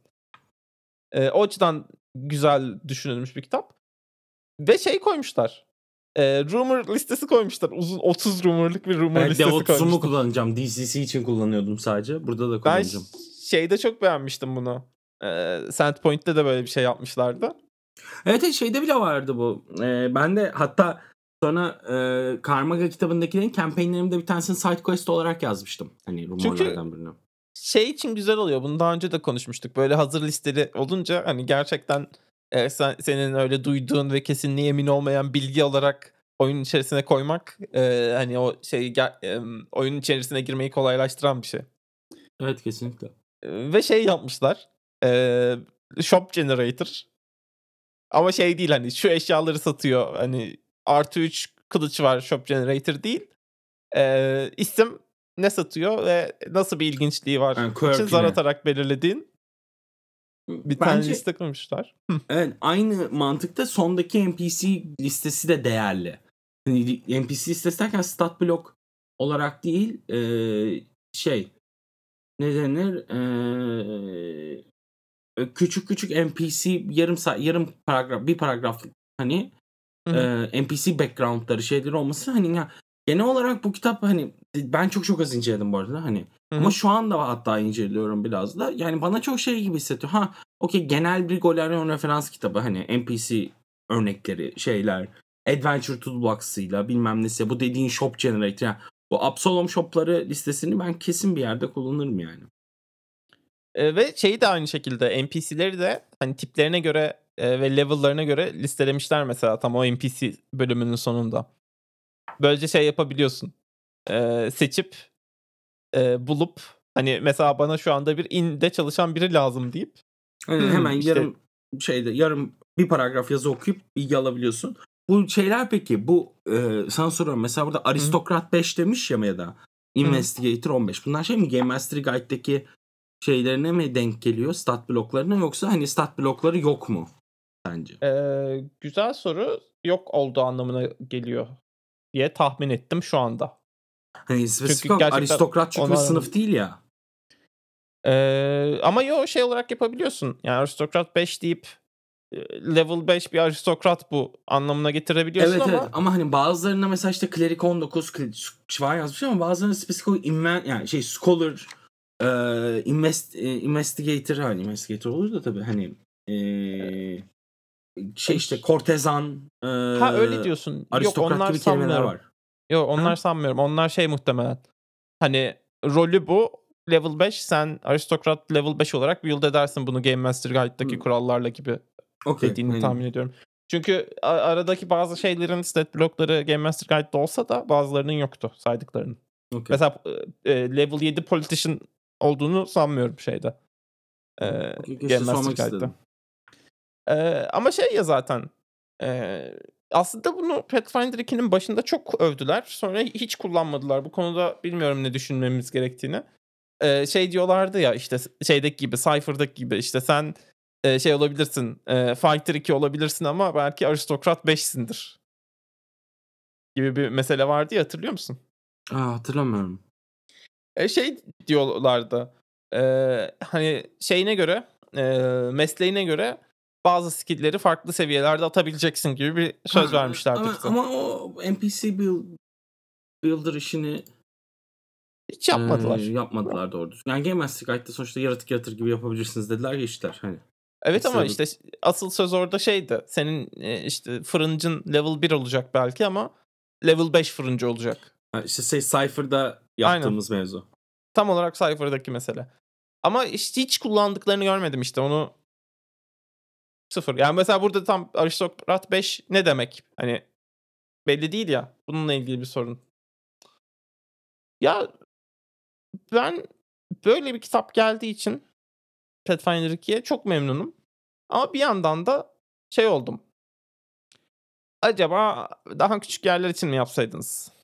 E, o açıdan güzel düşünülmüş bir kitap ve şey koymuşlar. E, rumor listesi koymuşlar. Uzun otuz rumorluk bir rumor Ben listesi D otuz'umu koymuşlar. kullanacağım. D C C için kullanıyordum sadece. Burada da Ben kullanacağım. ş- şeyde çok beğenmiştim bunu. Eee Sandpoint'te de böyle bir şey yapmışlardı. Evet, evet şeyde bile vardı bu. Ee, ben de hatta sonra e, Karmaga kitabındakilerin campaignlerimde bir tanesini side quest olarak yazmıştım. Hani Çünkü rumorlardan birini. şey için güzel oluyor. Bunu daha önce de konuşmuştuk. Böyle hazır listeli olunca hani gerçekten eee, sen, senin öyle duyduğun ve kesinliğe emin olmayan bilgi olarak oyunun içerisine koymak eee, hani o şey ger- em, oyunun içerisine girmeyi kolaylaştıran bir şey. Evet kesinlikle. Eee, ve şey yapmışlar. Eee, shop generator. Ama şey değil, hani şu eşyaları satıyor. Hani artı üç kılıç var, shop generator değil. Eee, isim ne satıyor ve nasıl bir ilginçliği var Yani için zar quirk'ine. atarak belirlediğin bir tane Bence liste koymuşlar. Hıh. evet aynı mantıkta sondaki N P C listesi de değerli. Hani N P C listesi derken stat block olarak değil e, şey ne denir e, küçük küçük N P C yarım sa- yarım paragraf bir paragraf hani Hı hı. e, N P C background'ları şeyleri olması hani ya genel olarak bu kitap hani ben çok çok az inceledim bu arada hani Hı ama hı. şu anda hatta inceliyorum biraz da yani bana çok şey gibi hissettiriyor. Ha okey genel bir Golarion referans kitabı hani N P C örnekleri şeyler Adventure Toolbox'ıyla bilmem nesi bu dediğin shop generator yani bu Absalom shop'ları listesini ben kesin bir yerde kullanırım yani. Eee, ve şeyi de aynı şekilde N P C'leri de hani tiplerine göre, eee, ve level'larına göre listelemişler mesela tam o N P C bölümünün sonunda. Böylece şey yapabiliyorsun. Eee, seçip, eee, bulup hani mesela bana şu anda bir in'de çalışan biri lazım deyip, Hani hemen hımm, işte yarım şeyde yarım bir paragraf yazı okuyup bilgi alabiliyorsun. Bu şeyler peki bu e, sana soruyorum mesela burada Hı hı. Aristokrat beş demiş ya ya da Hı hı. Investigator on beş. Bunlar şey mi Game Mastery Guide'deki şeylerine mi denk geliyor stat bloklarına yoksa hani stat blokları yok mu? sence? Eee, güzel soru. Yok olduğu anlamına geliyor diye tahmin ettim şu anda. Hani Çünkü spesifik olarak gerçekten aristokrat çünkü onu bir aramadım. sınıf değil ya. Eee, ama yo şey olarak yapabiliyorsun. Yani aristokrat beş deyip eee, level beş bir aristokrat bu anlamına getirebiliyorsun Evet, evet ama ama hani bazılarında mesela işte Cleric on dokuz kli- var yazmış ama bazılarında spesifik olarak inven, yani şey scholar, e, invest, e, investigator, hani investigator olur da tabii hani e, şey işte eş kortezan, e, ha öyle diyorsun. Yok aristokrat onlar gibi kelimeler sanmıyorum. var. Yo onlar Ha? sanmıyorum. Onlar şey muhtemelen. Hani rolü bu. Level beş sen aristokrat level beş olarak build edersin bunu Game Master Guide'daki Hmm, kurallarla gibi okey. dediğini Hani tahmin ediyorum. Çünkü a- aradaki bazı şeylerin stat blokları Game Master Guide'da olsa da bazılarının yoktu saydıklarının. okey. Mesela e, level yedi politician olduğunu sanmıyorum şeyde. E, Okey, Game işte Master sormak Guide'da. istedim. E, ama şey ya zaten e, aslında bunu Pathfinder ikinin başında çok övdüler. Sonra hiç kullanmadılar. Bu konuda bilmiyorum ne düşünmemiz gerektiğini. Eee, şey diyorlardı ya işte şeydeki gibi Cypher'daki gibi işte sen eee, şey olabilirsin eee, Fighter iki olabilirsin ama belki Aristokrat beşsindir gibi bir mesele vardı ya hatırlıyor musun? Aa, hatırlamıyorum. E, şey diyorlardı eee, hani şeyine göre eee, mesleğine göre bazı skill'leri farklı seviyelerde atabileceksin gibi bir söz Ha, vermişlerdi ama bize. ama o N P C build, builder işini Hiç e, yapmadılar. yapmadılar doğru düzgün. Yani Game Master Guide'da sonuçta yaratık yaratır gibi yapabilirsiniz dediler, geçtiler hani. Evet ama Ekstra bir işte asıl söz orada şeydi. Senin eee, işte fırıncın level bir olacak belki ama level beş fırıncı olacak. ha, işte şey Cypher'da Aynen. yaptığımız mevzu. Tam olarak Cypher'daki mesele. Ama işte hiç kullandıklarını görmedim işte onu sıfır. Yani mesela burada tam aristokrat beş ne demek? Hani belli değil ya. Bununla ilgili bir sorun. Ya ben böyle bir kitap geldiği için Pathfinder ikiye çok memnunum. Ama bir yandan da şey oldum. Acaba daha küçük yerler için mi yapsaydınız?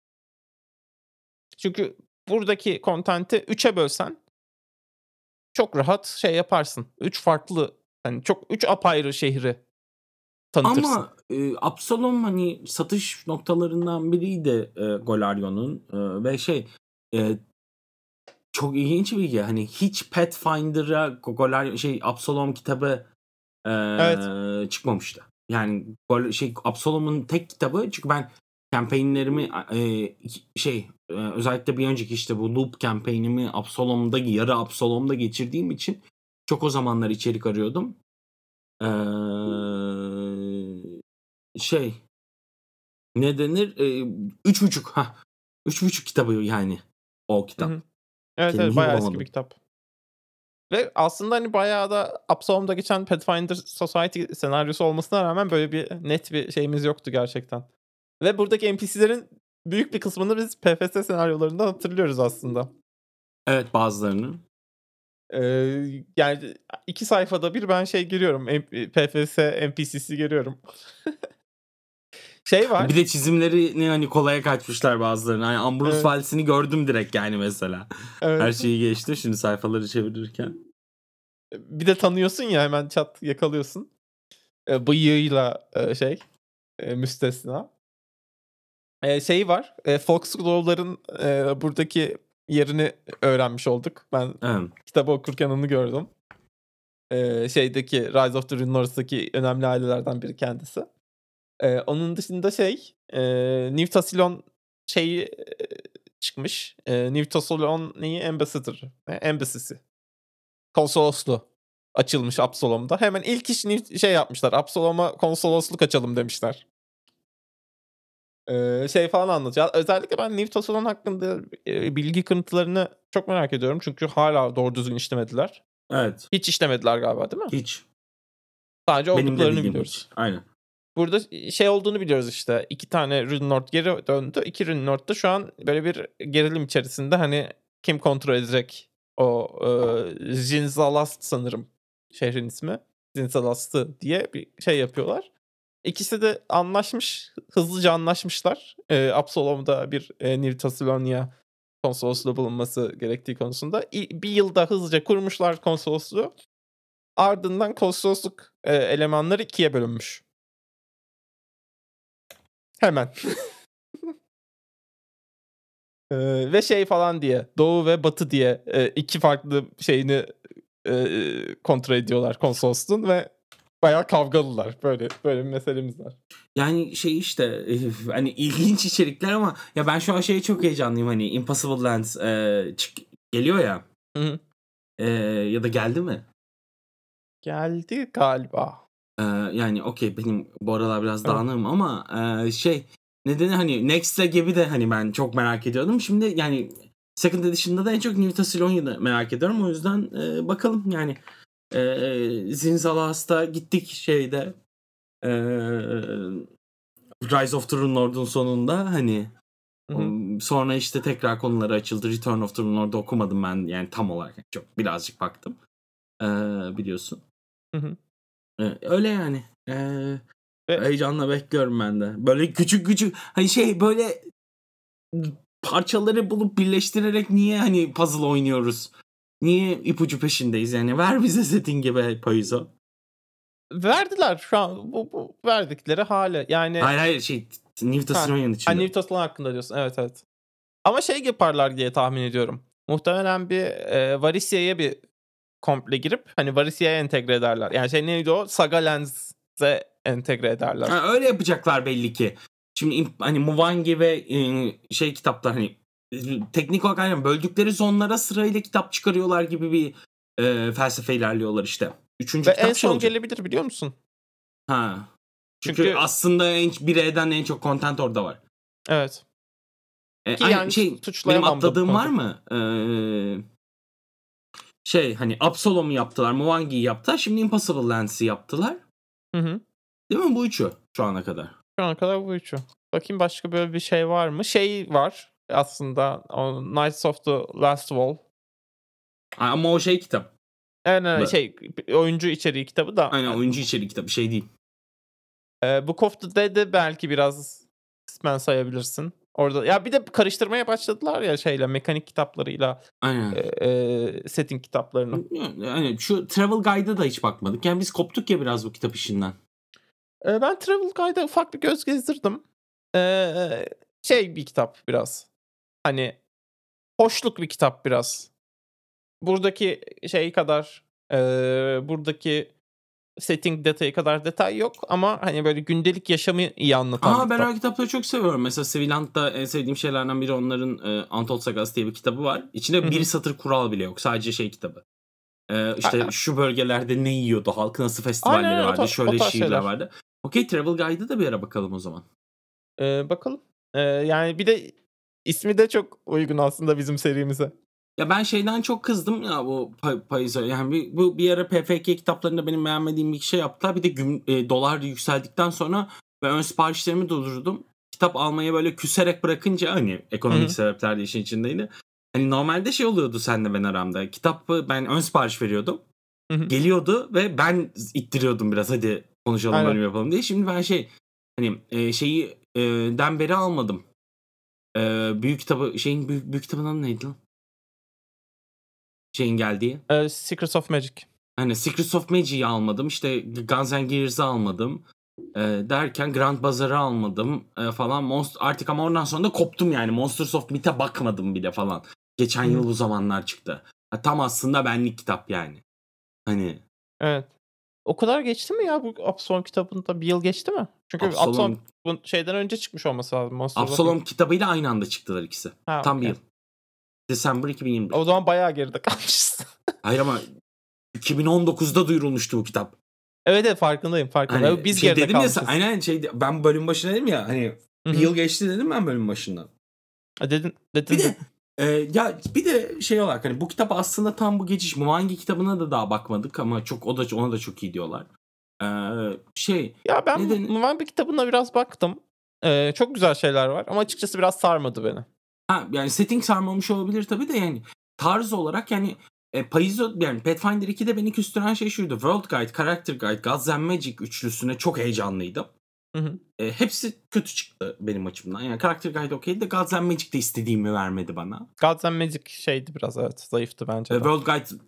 Çünkü buradaki kontenti üçe bölsen çok rahat şey yaparsın. Üç farklı hani çok üç apayrı şehri tanıtırsın. Ama e, Absalom hani satış noktalarından biriydi e, Golarion'un e, ve şey e, çok ilginç bir bilgi. Hani hiç Pathfinder'a Golarion şey Absalom kitabı Evet. e, çıkmamıştı. Yani Gol- şey Absalom'un tek kitabı, çünkü ben kampanyonlarımı e, iki- şey e, özellikle bir önceki işte bu Loop kampanyonımı Absalom'da yarı Absalom'da geçirdiğim için çok o zamanlar içerik arıyordum. Eee, şey ne denir? Eee, üç buçuk ha üç buçuk kitabı yani o Hı kitap. hı. Evet, evet, Kelimeyi bayağı eski bir bulamadım. kitap. Ve aslında, hani, bayağı da Absalom'da geçen Pathfinder Society senaryosu olmasına rağmen böyle bir net bir şeyimiz yoktu gerçekten. Ve buradaki N P C'lerin büyük bir kısmını biz P F S senaryolarından hatırlıyoruz aslında. Evet, bazılarını. Eee, yani iki sayfada bir ben şey giriyorum, M P F S N P C'si giriyorum. Şey Bir var. de çizimlerini hani kolaya kaçmışlar bazılarını. Hani Ambrose Evet, Vals'ini gördüm direkt yani mesela. Her evet. şeyi geçti şimdi sayfaları çevirirken. Bir de tanıyorsun ya hemen çat yakalıyorsun. Eee, bıyığıyla, eee, şey, eee, müstesna. Eee, şeyi var, eee, Foxglove'ların, eee, buradaki yerini öğrenmiş olduk. Ben Evet. kitabı okurken onu gördüm. Eee, şeydeki Rise of the Runenorth'taki önemli ailelerden biri kendisi. Eee, onun dışında şey, eee, New Tassilon şeyi, eee, çıkmış. Eee, New Tassilon Ambassador, eee, Embassy'si. Konsolosluğu açılmış Absalom'da. Hemen ilk iş New şey yapmışlar, Absalom'a konsolosluk açalım demişler. Eee, şey falan anlatıyor. Özellikle ben New Tassilon hakkında, eee, bilgi kırıntılarını çok merak ediyorum. Çünkü hâlâ doğru düzgün işlemediler. Evet. Hiç işlemediler galiba, değil mi? Hiç. Sadece Benim de olduklarını bildiğim hiç. biliyoruz. Aynen. Burada şey olduğunu biliyoruz işte. iki tane Rune Lord geri döndü. iki Rune Lord da şu an böyle bir gerilim içerisinde. Hani kim kontrol edecek o, eee, Jinzalast sanırım şehrin ismi. Jinzalast'ı diye bir şey yapıyorlar. İkisi de anlaşmış, hızlıca anlaşmışlar. Eee, Absalom'da bir, eee, New Tassilonya konsolosluğu bulunması gerektiği konusunda. İ bir yılda hızlıca kurmuşlar konsolosluğu. Ardından konsolosluk e, elemanları ikiye bölünmüş. Hemen. Ee, ve şey falan diye, Doğu ve Batı diye e, iki farklı şeyini e, kontrol ediyorlar konsolosluğun ve bayağı kavgalılar. Böyle böyle bir meselemiz var. Yani şey işte e, hani ilginç içerikler ama ya ben şu an şeye çok heyecanlıyım, hani Impossible Lands e, çık- geliyor ya. Hı hı. E, ya da geldi mi? Geldi galiba. E, yani okey, benim bu aralar biraz Evet. dağınığım ama e, şey nedeni hani Next'le gibi de hani ben çok merak ediyordum. Şimdi yani Second Edition'da da en çok New Thessalonia'da merak ediyorum. O yüzden e, bakalım yani e, Zinzalahas'ta gittik şeyde e, Rise of the Rune Lord'un sonunda hani Hı hı. sonra işte tekrar konuları açıldı. Return of the Rune Lord'u okumadım ben yani tam olarak. Çok birazcık baktım. Ee, biliyorsun. Hı hı. Ee, öyle yani. Ee, Ve heyecanla bekliyorum ben de. Böyle küçük küçük hani şey böyle parçaları bulup birleştirerek niye hani puzzle oynuyoruz? Niye ipucu peşindeyiz yani? Ver bize setting be Paizo. verdiler şu an bu, bu verdikleri hale. Yani Hayır hayır şey New ha, Thessalonia'nın ha, içinde. New Testament hakkında diyorsun. Evet evet. Ama şey yaparlar diye tahmin ediyorum. Muhtemelen bir e, Varisia'ya bir komple girip hani Varisia'ya entegre ederler. Yani şey neydi o? Saga Lens'e entegre ederler. Ha, öyle yapacaklar belli ki. Şimdi im- hani Muvangi ve e, şey kitaplar hani e, teknik olarak aynen böldükleri zonlara sırayla kitap çıkarıyorlar gibi bir e, felsefe ilerliyorlar işte. Üçüncü Ve kitap en şey son olacak. gelebilir biliyor musun? Ha. Çünkü, Çünkü aslında en, bir eden en çok content orada var. evet. E, Ki aynı yani şey benim suçlayamam da bu atladığım var konuda. mı? Ee, şey hani Absalom'u yaptılar, Muvangi'yi yaptılar. Şimdi Impossible Lands'i yaptılar. Hı hı. Değil mi? Bu üçü şu ana kadar. Şu ana kadar bu üçü. Bakayım başka böyle bir şey var mı? Şey var aslında o Knights of the Last Wall. Ama o şey kitap. Yani Bu. şey oyuncu içeriği kitabı da. Aynen, Yani, oyuncu içeriği kitabı şey değil. e, Book of the Dead'i belki biraz kısmen sayabilirsin. Orada ya bir de karıştırmaya başladılar ya şeyle mekanik kitaplarıyla Aynen. e, e, setting kitaplarını. Yani şu Travel Guide'a da hiç bakmadık. Yani biz koptuk ya biraz bu kitap işinden. E, ben Travel Guide'a ufak bir göz gezdirdim. E, şey bir kitap biraz. Hani hoşluk bir kitap biraz. Buradaki şey kadar e, buradaki setting detayı kadar detay yok ama hani böyle gündelik yaşamı iyi anlatan bir Aa, ben kitap. öyle kitapları çok seviyorum. Mesela Swiland'da en sevdiğim şeylerden biri onların e, Untold Sagas diye bir kitabı var. İçinde Hı bir hı. satır kural bile yok. Sadece şey kitabı. E, A- işte a- şu bölgelerde ne yiyordu, halkı nasıl Aynen festivalleri aynen o, vardı, ta- o şöyle tarz şiirler şeyler. vardı. Okey, Travel Guide'a da bir ara bakalım o zaman. E, bakalım. E, yani bir de ismi de çok uygun aslında bizim serimize. Ya ben şeyden çok kızdım ya bu pa- Paizo. Yani bir, bu bir ara P F K kitaplarında benim beğenmediğim bir şey yaptılar. Bir de güm, e, dolar yükseldikten sonra ben ön siparişlerimi durdurdum. Kitap almayı böyle küserek bırakınca hani Hı ekonomik hı. sebepler de işin içindeydi. Hani normalde şey oluyordu senle ben aramda. Kitabı ben ön sipariş veriyordum. Hı hı. Geliyordu ve ben ittiriyordum biraz, hadi konuşalım Aynen. bölüm yapalım diye. Şimdi ben şey hani e, şeyi e, den beri almadım. E, büyük kitabı şeyin büyük, büyük kitabın adı neydi lan? Şeyin geldiği. E, Secrets of Magic. Hani Secrets of Magic'i almadım. İşte Guns and Gears'ı almadım. Ee, derken Grand Bazaar'ı almadım e, falan. Monster, artık ama ondan sonra da koptum yani. Monsters of Myth'e bakmadım bile falan. Geçen Hı hı. yıl bu zamanlar çıktı. Ha, tam aslında benlik kitap yani. Hani Evet. O kadar geçti mi ya bu Absalom kitabında? Bir yıl geçti mi? Çünkü Absalom Absalom bu şeyden önce çıkmış olması lazım. Monsters of Myth. Absalom kitabıyla aynı anda çıktılar ikisi. Ha Tam bir okey. yıl. December iki bin yirmi bir. O zaman bayağı geride kalmışız. Hayır ama iki bin on dokuzda duyurulmuştu bu kitap. Evet evet farkındayım farkındayım. Hani Biz şey geride dedim ya sen, kalmışız. aynen şey ben bölüm başına dedim ya hani Hı bir hı. yıl geçti dedim ben bölüm başında. E, Dedin Bir dedin de dedin. e, ya bir de şey olarak hani bu kitap aslında tam bu geçiş. Muvangi kitabına da daha bakmadık ama çok o da ona da çok iyi diyorlar. Ee, şey Ya ben neden Muambi kitabına biraz baktım. Ee, çok güzel şeyler var ama açıkçası biraz sarmadı beni. ha yani setting sarmamış olabilir tabii de yani tarz olarak yani e, Paizo yani Pathfinder ikide beni küstüren şey şuydu. World Guide, Character Guide, Gods and Magic üçlüsüne çok heyecanlıydım. Hı hı. E, hepsi kötü çıktı benim açımdan. Yani Character Guide okeydi de Gods and Magic de istediğimi vermedi bana. Gods and Magic şeydi biraz evet zayıftı bence E, de. World Guide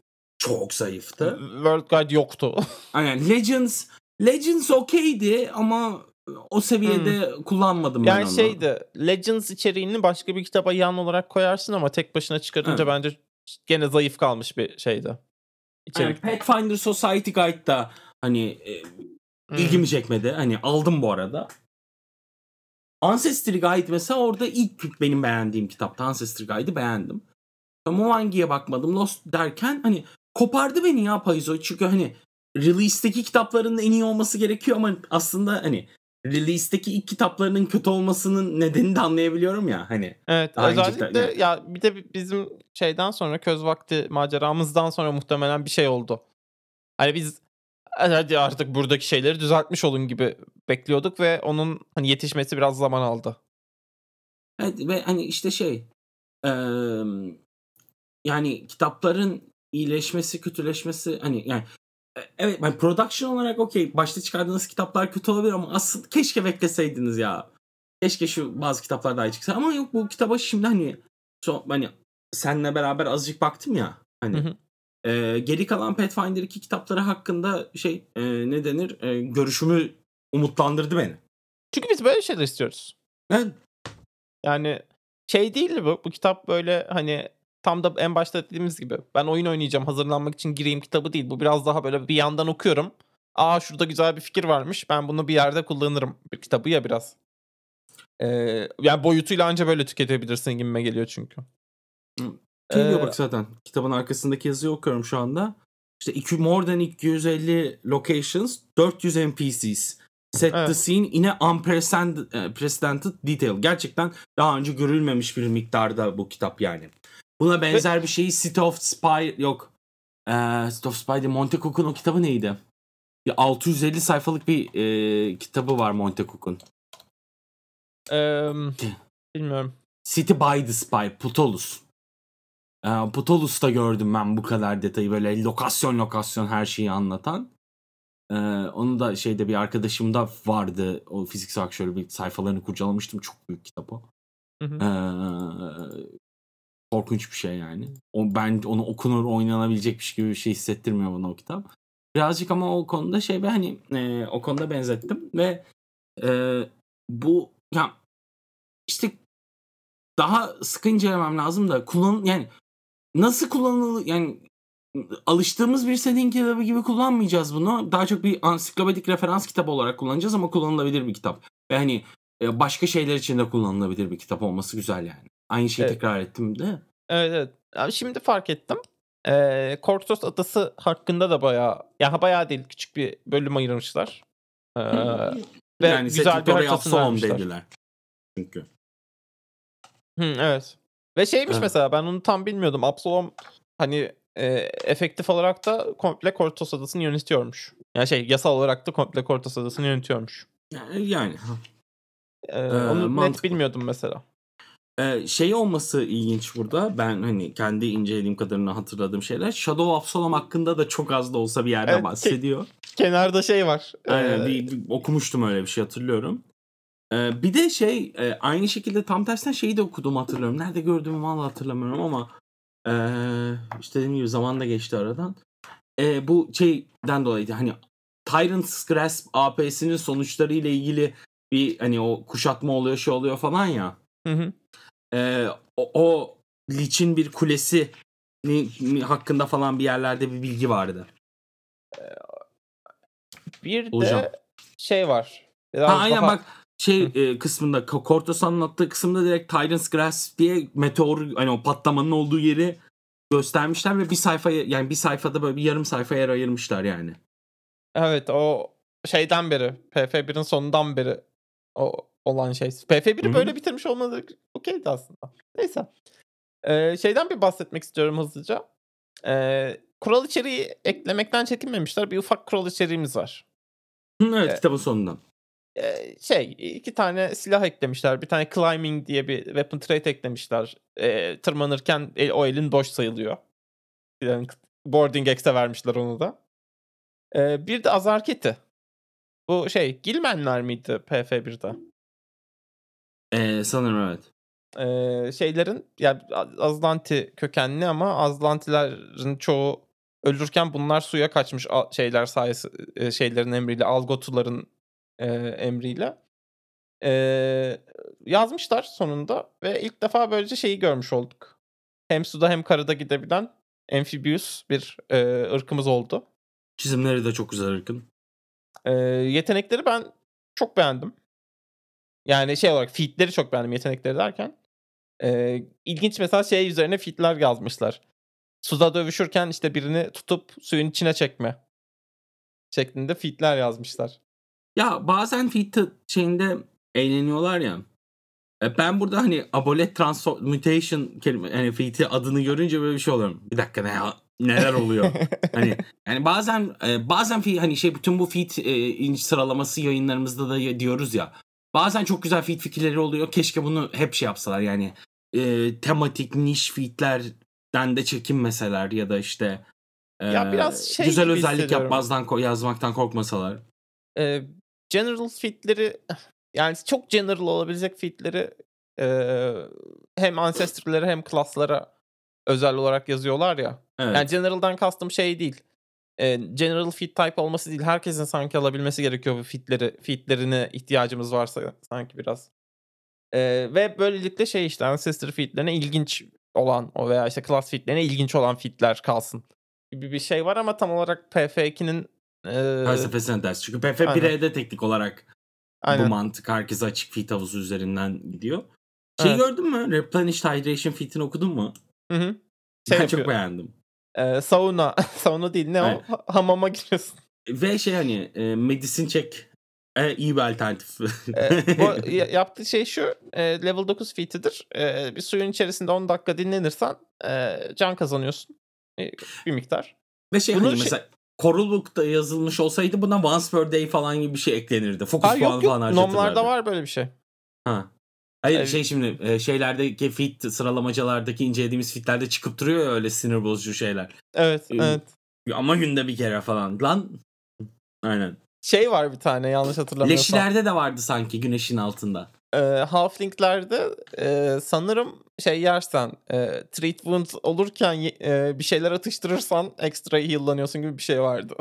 çok zayıftı. World Guide yoktu. Aynen. Legends Legends okeydi ama o seviyede hmm. kullanmadım yani ben onu. Yani şeydi, Legends içeriğini başka bir kitaba yan olarak koyarsın ama tek başına çıkarınca evet. bence gene zayıf kalmış bir şeydi. İçerik. Yani Pathfinder Society Guide'da hani e, hmm. ilgimi çekmedi. Hani aldım bu arada. Ancestry Guide mesela orada ilk benim beğendiğim kitaptı. Ancestry Guide'ı beğendim. Muvangi'ye bakmadım. Lost derken hani kopardı beni ya Paizo. Çünkü hani release'deki kitapların en iyi olması gerekiyor ama aslında hani release'deki ilk kitaplarının kötü olmasının nedenini de anlayabiliyorum ya hani. Evet, özellikle yani. Ya bir de bizim şeyden sonra köz vakti maceramızdan sonra muhtemelen bir şey oldu. Hani biz hadi artık buradaki şeyleri düzeltmiş olun gibi bekliyorduk ve onun hani yetişmesi biraz zaman aldı. Evet ve hani işte şey ee, yani kitapların iyileşmesi, kötüleşmesi hani yani evet yani production olarak okey başta çıkardığınız kitaplar kötü olabilir ama aslında keşke bekleseydiniz ya. Keşke şu bazı kitaplar daha iyi çıksa ama yok bu kitaba şimdi hani son, hani seninle beraber azıcık baktım ya hani hı hı. E, geri kalan Pathfinder iki kitapları hakkında şey e, ne denir e, görüşümü umutlandırdı beni. Çünkü biz böyle şeyler istiyoruz. Evet. Yani şey değil bu bu kitap böyle hani tam da en başta dediğimiz gibi ben oyun oynayacağım hazırlanmak için gireyim kitabı değil. Bu biraz daha böyle bir yandan okuyorum. Aa şurada güzel bir fikir varmış ben bunu bir yerde kullanırım bir kitabı ya biraz. Ee, yani boyutuyla anca böyle tüketebilirsin gibime geliyor çünkü. Şey diyor bak zaten kitabın arkasındaki yazıyı okuyorum şu anda. İşte iki, more than iki yüz elli locations, dört yüz N P Cs. Set evet. the scene in a unprecedented detail. Gerçekten daha önce görülmemiş bir miktarda bu kitap yani. Buna benzer Ve... bir şeyi City of Spy yok. Ee, City of Spy'de Montecook'un o kitabı neydi? Bir altı yüz elli sayfalık bir e, kitabı var Montecook'un. Ee, bilmiyorum. City by the Spy, Putolus. Ee, Putolus'ta gördüm ben bu kadar detayı böyle lokasyon lokasyon her şeyi anlatan. Ee, onu da şeyde bir arkadaşımda vardı. O fiziksel olarak şöyle bir sayfalarını kurcalamıştım. Çok büyük kitap o. Hı hı. Ee, korkunç bir şey yani. O, ben onu okunur oynanabilecekmiş gibi bir şey hissettirmiyor bana o kitap. Birazcık ama o konuda şey ben hani e, o konuda benzettim ve e, bu ya işte daha sıkı incelemem lazım da kullan yani nasıl kullanılır yani alıştığımız bir setting kitabı gibi kullanmayacağız bunu. Daha çok bir ansiklopedik referans kitabı olarak kullanacağız ama kullanılabilir bir kitap. Ve hani başka şeyler için de kullanılabilir bir kitap olması güzel yani. Aynı şeyi evet. tekrar ettim de. Evet evet. Yani şimdi fark ettim. Ee, Kortos Adası hakkında da bayağı yani bayağı değil küçük bir bölüm ayırmışlar. Ee, ve yani güzel bir haritasını vermişler. Dediler. Çünkü. Hı, evet. Ve şeymiş evet. mesela ben onu tam bilmiyordum. Absalom hani e, efektif olarak da komple Kortos Adası'nı yönetiyormuş. Yani şey yasal olarak da komple Kortos Adası'nı yönetiyormuş. Yani. Ee, ee, onu mantıklı. Net bilmiyordum mesela. Ee, şey olması ilginç burada. Ben hani kendi incelediğim kadarını hatırladığım şeyler. Shadow of Solom hakkında da çok az da olsa bir yerde evet, bahsediyor. Ke- kenarda şey var. Aynen ee... bir, bir okumuştum öyle bir şey hatırlıyorum. Ee, bir de şey e, aynı şekilde tam tersinden şeyi de okuduğumu hatırlıyorum. Nerede gördüğümü vallahi hatırlamıyorum ama e, işte dediğim gibi zaman da geçti aradan. E, bu şeyden dolayıydı hani Tyrant's Grasp A P'sinin sonuçları ile ilgili bir hani o kuşatma oluyor şey oluyor falan ya. Hı hı. E, o, o Lich'in bir kulesi hakkında falan bir yerlerde bir bilgi vardı. Bir Olacağım. de şey var. Biraz ha aynen daha... bak şey e, kısmında Kortos anlattığı kısımda direkt Tyrant's Grasp diye meteor hani o patlamanın olduğu yeri göstermişler ve bir sayfaya yani bir sayfada böyle bir yarım sayfa yer ayırmışlar yani. Evet o şeyden beri P F bir'in sonundan beri o olan şey. P F bir'i Hı-hı. böyle bitirmiş olmaları okeydi aslında. Neyse. Ee, şeyden bir bahsetmek istiyorum hızlıca. Ee, kural içeriği eklemekten çekinmemişler. Bir ufak kural içeriğimiz var. Evet ee, kitabın sonundan. E, şey iki tane silah eklemişler. Bir tane climbing diye bir weapon trait eklemişler. E, tırmanırken el, o elin boş sayılıyor. Yani boarding X'e vermişler onu da. E, bir de azarketi. Bu şey Gilmenler miydi P F bir'de? Ee, sanırım evet. Ee, şeylerin yani Azlanti kökenli ama Azlantilerin çoğu ölürken bunlar suya kaçmış a şeyler sayesi eee, şeylerin emriyle, Algotuların, eee, emriyle. Eee, yazmışlar sonunda ve ilk defa böylece şeyi görmüş olduk. Hem suda hem karada gidebilen amfibious bir, eee, ırkımız oldu. Çizimleri de çok güzel ırkın. Eee, yetenekleri ben çok beğendim. Yani şey olarak feat'leri çok beğendim yetenekleri derken. Eee, ilginç mesela şey üzerine feat'ler yazmışlar. Suda dövüşürken, işte, birini tutup suyun içine çekme şeklinde feat'ler yazmışlar. Ya, bazen feat t şeyinde eğleniyorlar ya. Eee, ben burada, hani, abolet transmutation kelime hani, feat'i adını görünce böyle bir şey oluyorum. Bir dakika ne ya? Neler oluyor? Hani, yani bazen, eee, bazen fi hani, şey bütün bu feat, eee, inc sıralaması yayınlarımızda da ya diyoruz ya. Bazen çok güzel feat fikirleri oluyor. Keşke bunu hep şey yapsalar yani, eee, tematik niş feat'lerden de çekinmeseler ya da, işte, Ya, eee, biraz şey güzel gibi özellik hissediyorum. yapmazdan ko yazmaktan korkmasalar. Eee, general feat'leri yani çok general olabilecek feat'leri, eee, hem ancestry'lere hem class'lara özel olarak yazıyorlar ya. Yani Evet. general'dan kastım şey değil, eee, general feat type olması değil, herkesin sanki alabilmesi gerekiyor bu feat'leri feat'lerine ihtiyacımız varsa sanki biraz. Eee, ve böylelikle şey, işte, ancestry feat'lerine ilginç olan o veya, işte, class feat'lerine ilginç olan feat'ler kalsın gibi bir şey var ama tam olarak P F ikinin, eee Felsefesine ters. Çünkü P F Aynen. bir'e teknik olarak bu Aynen. mantık herkese açık feat havuzu üzerinden gidiyor. Şeyi Evet. gördün mü? Replenished Hydration feat'ini okudun mu? Hı hı. Şey Ben çok yapıyor, beğendim. eee, sauna, sauna değil ne Aynen. o? Ha hamama giriyorsun. Ve şey, hani, eee, medicine check eee, iyi bir alternatif. Eee, bu ya yaptığı şey şu, eee, level dokuz feat'idir. Eee, bir suyun içerisinde on dakika dinlenirsen, eee, can kazanıyorsun, eee, bir miktar. Ve şey, Bunu hani, şey mesela Coreluk'ta yazılmış olsaydı buna once per day falan gibi bir şey eklenirdi. Fokus Ha, puanı yok falan yok. Nom'larda harcatırlardı. var böyle bir şey. Ha. Hayır, Eee şey şimdi, eee, şeylerdeki feat sıralamacalardaki incelediğimiz feat'lerde çıkıp duruyor ya öyle sinir bozucu şeyler. Evet, Eee, evet. ama günde bir kere falan. Lan Aynen. Şey var bir tane yanlış hatırlamıyorsam. Leşilerde de vardı sanki güneşin altında. Eee, Halfling'lerde, eee, sanırım şey yersen, eee, treat wound olurken ye eee, bir şeyler atıştırırsan ekstra heal'lanıyorsun gibi bir şey vardı.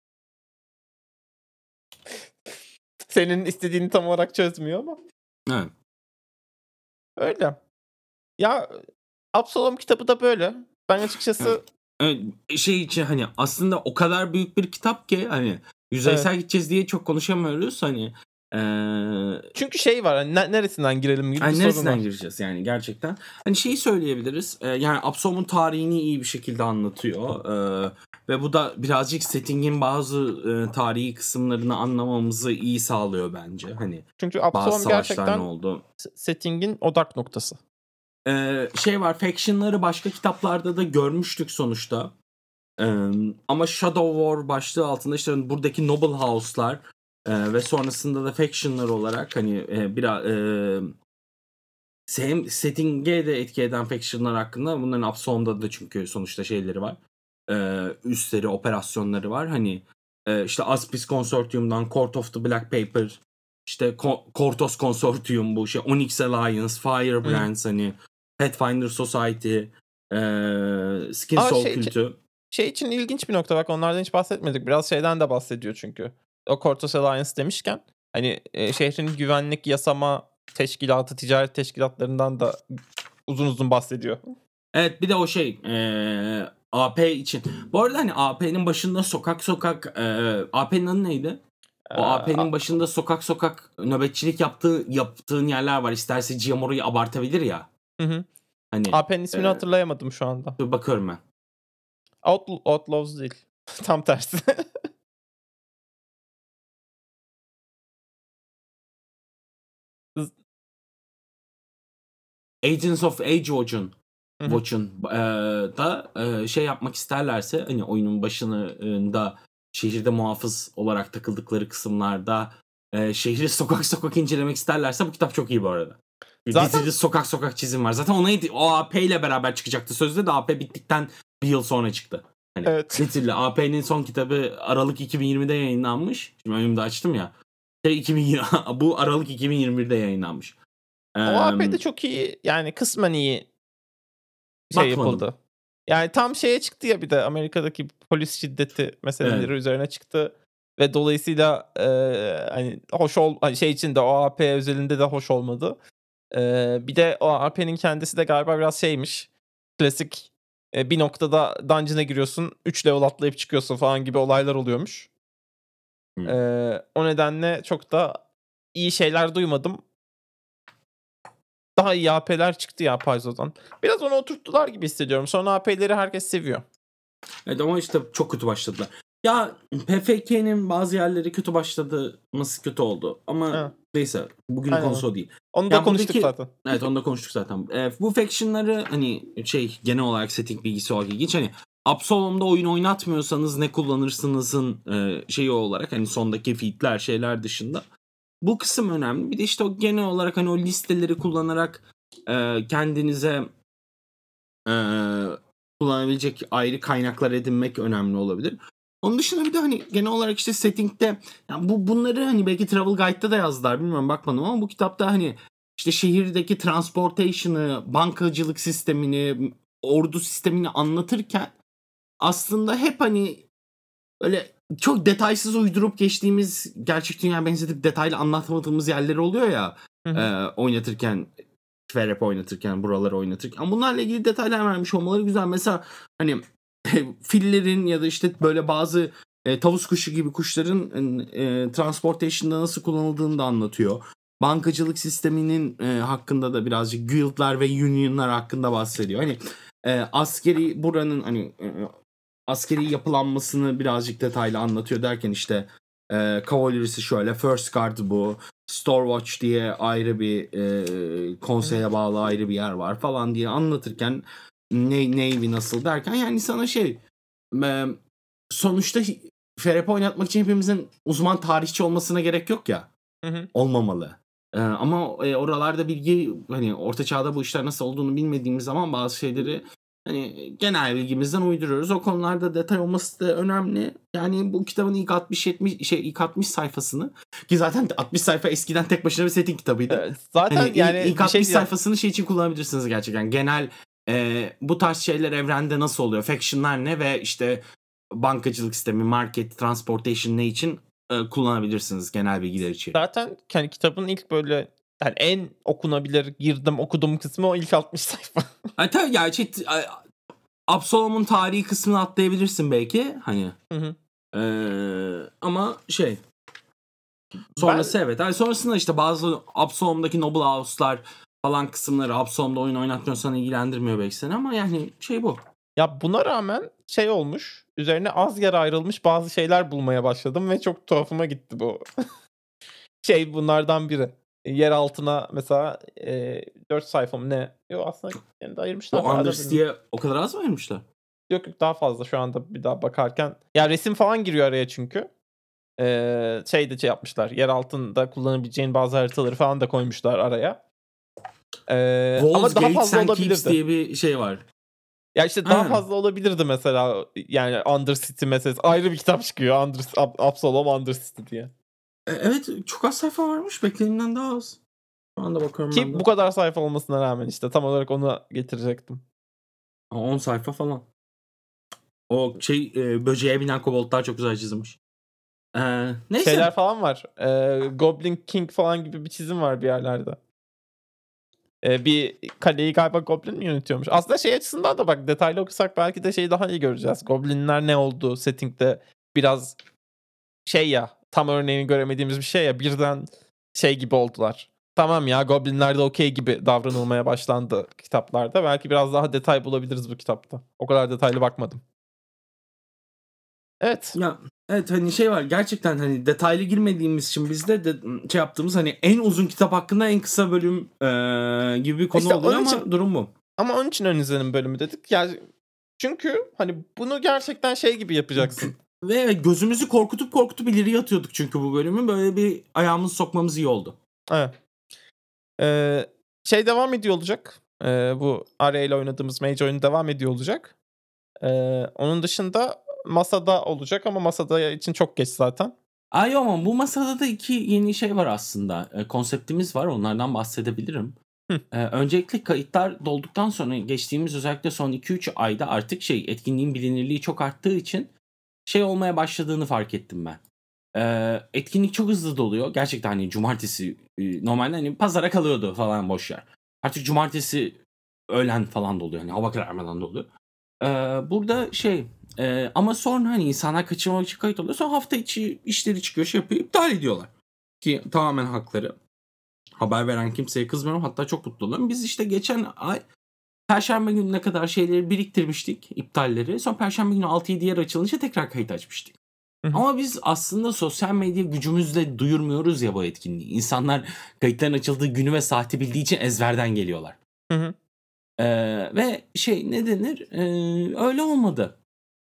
Senin istediğini tam olarak çözmüyor ama. Evet. Öyle. Ya, Absalom kitabı da böyle. Ben Evet. açıkçası Evet, şey için, hani, aslında o kadar büyük bir kitap ki, hani, Evet. yüzeysel gideceğiz diye çok konuşamıyoruz. Hani, eee Çünkü şey var, hani, ne neresinden girelim gibi bir Hani, sorun neresinden var. gireceğiz yani gerçekten? Hani, şeyi söyleyebiliriz, eee, yani, Absalom'un tarihini iyi bir şekilde anlatıyor, eee, ve bu da birazcık setting'in bazı, eee, tarihi kısımlarını anlamamızı iyi sağlıyor bence. Hani, Çünkü bazı Absalom savaşlar ne gerçekten oldu? se setting'in odak noktası. Eee, şey var, faction'ları başka kitaplarda da görmüştük sonuçta. Emm, ama Shadow War başlığı altında, işte, hani, buradaki Noble House'lar, eee, ve sonrasında da faction'lar olarak, hani, eee, bira emm hem setting'e de etki eden faction'lar hakkında bunların Absalom'da da çünkü sonuçta şeyleri var, eee, üsleri, operasyonları var. Hani, eee, işte, Aspis Consortium'dan Court of the Black Paper, işte, Ko Kortos Consortium bu, şey, Onyx Alliance, Hıı. Firebrands, hani, Pathfinder Society, eee, Skin A, Soul şey için kültü. şey için ilginç bir nokta bak onlardan hiç bahsetmedik. Biraz şeyden de bahsediyor çünkü. O Kortos Alliance demişken, hani, eee, şehrin güvenlik, yasama teşkilatı, ticaret teşkilatlarından da uzun uzun bahsediyor. Evet, bir de o şey, eee, A P için. Bu arada, hani, A P'nin başında sokak sokak, eee, A P'nin adı neydi? Eee, O a A P'nin başında sokak sokak nöbetçilik yaptığı yaptığın yerler var. İsterse G M orayı abartabilir ya. Hı hı. Hani, A P'nin ismini eee, hatırlayamadım şu anda. dur bakıyorum ben. Outl Outlaws değil. Tam tersi. Hız Agents of Age Watch'un Hı hı. Watch'un eee, da, eee, şey yapmak isterlerse, hani, oyunun başında şehirde muhafız olarak takıldıkları kısımlarda, eee, şehri sokak sokak incelemek isterlerse bu kitap çok iyi bu arada. Zaten Dizili sokak sokak çizim var. Zaten ona o A P ile beraber çıkacaktı sözde de A P bittikten bir yıl sonra çıktı. Hani, evet. literally A P'nin son kitabı Aralık iki bin yirmide yayınlanmış. Şimdi önümde açtım ya. Şey iki bin yirmi bu Aralık iki bin yirmi birde yayınlanmış. O A P'de Emm çok iyi, yani kısmen iyi şey Bakmadım. yapıldı. Yani tam şeye çıktı ya bir de Amerika'daki polis şiddeti meseleleri Evet. üzerine çıktı ve dolayısıyla eee, hani hoş ol hani şey için de o A P özelinde de hoş olmadı. Eee, bir de o A P'nin kendisi de galiba biraz şeymiş. Klasik e, bir noktada dungeon'a giriyorsun, üç level atlayıp çıkıyorsun falan gibi olaylar oluyormuş. Hmm. Eee, o nedenle çok da iyi şeyler duymadım. Daha iyi A P'ler çıktı ya Paizo'dan. Biraz onu oturttular gibi hissediyorum. Son A P'leri herkes seviyor. Evet ama işte çok kötü başladılar. Ya P F K'nin bazı yerleri kötü başladı. Nasıl kötü oldu. Ama Ha, neyse bugünün aynen. konusu o değil. Onu da Ya konuştuk buradaki zaten. evet onu da konuştuk zaten. E, bu faction'ları hani şey genel olarak setting bilgisi olarak ilginç. Hani Absolom'da oyun oynatmıyorsanız ne kullanırsınızın e, şeyi olarak hani sondaki feat'ler şeyler dışında. Bu kısım önemli. Bir de işte o genel olarak hani o listeleri kullanarak e, kendinize e, kullanabilecek ayrı kaynaklar edinmek önemli olabilir. Onun dışında bir de hani genel olarak işte setting'de yani bu bunları hani belki Travel Guide'da da yazdılar bilmiyorum bakmadım ama bu kitapta hani işte şehirdeki transportation'ı, bankacılık sistemini, ordu sistemini anlatırken aslında hep hani öyle çok detaysız uydurup geçtiğimiz gerçek dünya benzetip detaylı anlatmadığımız yerleri oluyor ya Hı hı. e, oynatırken Ferep oynatırken buraları oynatırken ama bunlarla ilgili detaylar vermiş olmaları güzel. Mesela hani fillerin ya da işte böyle bazı e, tavus kuşu gibi kuşların e, transportation'da nasıl kullanıldığını da anlatıyor. Bankacılık sisteminin e, hakkında da birazcık guild'lar ve union'lar hakkında bahsediyor. Hani e, askeri buranın hani e, askeri yapılanmasını birazcık detaylı anlatıyor derken işte e, Cavalry'si şöyle, First Guard bu, Storewatch diye ayrı bir e, konseye bağlı ayrı bir yer var falan diye anlatırken ne, Navy nasıl derken yani sana şey e, sonuçta F R P oynatmak için hepimizin uzman tarihçi olmasına gerek yok ya. Hı hı. Olmamalı. E, ama e, oralarda bilgi hani orta çağda bu işler nasıl olduğunu bilmediğimiz zaman bazı şeyleri hani genel bilgimizden uyduruyoruz. O konularda detay olması da önemli. Yani bu kitabın ilk altmış yetmiş şey ilk altmış sayfasını ki zaten altmış sayfa eskiden tek başına bir setting kitabıydı. Evet, Hani zaten ilk, yani ilk bir şey altmış diyeceğim. sayfasını şey için kullanabilirsiniz gerçekten. Genel e, bu tarz şeyler evrende nasıl oluyor? Faction'lar ne ve işte bankacılık sistemi, market, transportation ne için e, kullanabilirsiniz genel bilgiler için. Zaten yani kitabın ilk böyle yani en okunabilir girdim okudum kısmı o ilk altmış sayfa. Ay tabii gerçi Absalom'un tarihi kısmını atlayabilirsin belki hani. Hı hı. Ee, ama şey Ben sonrası evet. Yani sonrasında işte bazı Absalom'daki Noble House'lar falan kısımları Absalom'da oyun oynatmıyorsan ilgilendirmiyor belki seni ama yani şey bu. ya buna rağmen şey olmuş. Üzerine az yer ayrılmış bazı şeyler bulmaya başladım ve çok tuhafıma gitti bu. Şey bunlardan biri. Yer altına mesela e, dört sayfa mı ne? Yok aslında yani de ayırmışlar O bayağı da Anders bilmiyorum. diye o kadar az mı vermişler? Yok yok daha fazla şu anda bir daha bakarken. Ya resim falan giriyor araya çünkü. Ee, şey de şey yapmışlar. Yer altında kullanabileceğin bazı haritaları falan da koymuşlar araya. Ee, Walls, ama daha Gates fazla and Keeps olabilirdi. diye bir şey var. Ya işte daha Aynen. fazla olabilirdi mesela. Yani Undercity meselesi. Ayrı bir kitap çıkıyor. Under, Ab- Absalom Undercity diye. E, evet çok az sayfa varmış. Beklediğimden daha az. Şu anda bakıyorum ben Ki de. bu kadar sayfa olmasına rağmen işte tam olarak onu getirecektim. on sayfa falan. O şey e, böceğe binen koboldlar çok güzel çizilmiş. Ee, neyse. Şeyler falan var. Ee, Goblin King falan gibi bir çizim var bir yerlerde. Ee, bir kaleyi galiba Goblin mi yönetiyormuş? Aslında şey açısından da bak detaylı okusak belki de şeyi daha iyi göreceğiz. Goblinler ne oldu settingde biraz şey ya tam örneğini göremediğimiz bir şey ya birden şey gibi oldular. Tamam ya Goblinler de okey gibi davranılmaya başlandı kitaplarda. Belki biraz daha detay bulabiliriz bu kitapta. O kadar detaylı bakmadım. Evet. Ya evet hani şey var gerçekten hani detaylı girmediğimiz için bizde de şey yaptığımız hani en uzun kitap hakkında en kısa bölüm eee, gibi bir konu İşte oluyor onun için ama durum bu. ama onun için ön izlenim bölümü dedik. Yani çünkü hani bunu gerçekten şey gibi yapacaksın. Ve gözümüzü korkutup korkutup ileriye atıyorduk çünkü bu bölümü böyle bir ayağımızı sokmamız iyi oldu. Evet. Ee, şey devam ediyor olacak. Ee, bu Arya ile oynadığımız Mage oyunu devam ediyor olacak. Ee, onun dışında masada olacak ama masada için çok geç zaten. Ay ama bu masada da iki yeni şey var aslında. E, konseptimiz var onlardan bahsedebilirim. Hı. E, öncelikle kayıtlar dolduktan sonra geçtiğimiz özellikle son iki üç ayda artık şey etkinliğin bilinirliği çok arttığı için şey olmaya başladığını fark ettim ben. Ee, etkinlik çok hızlı doluyor. Gerçekten hani cumartesi e, normalde hani pazara kalıyordu falan boş yer. Artık cumartesi öğlen falan doluyor. Hani hava kararmadan doluyor. Ee, burada şey e, ama sonra hani insanlar kaçırmamak için kayıt oluyor. Sonra hafta içi işleri çıkıyor şey yapıyor iptal ediyorlar. Ki tamamen hakları. Haber veren kimseye kızmıyorum. Hatta çok mutlu oluyorum. Biz işte geçen ay Perşembe gününe kadar şeyleri biriktirmiştik, iptalleri. Sonra Perşembe günü altı yedi yer açılınca tekrar kayıt açmıştık. Hı hı. Ama biz aslında sosyal medya gücümüzle duyurmuyoruz ya bu etkinliği. İnsanlar kayıtların açıldığı günü ve saati bildiği için ezberden geliyorlar. Hı hı. Ee, ve şey ne denir? Ee, öyle olmadı.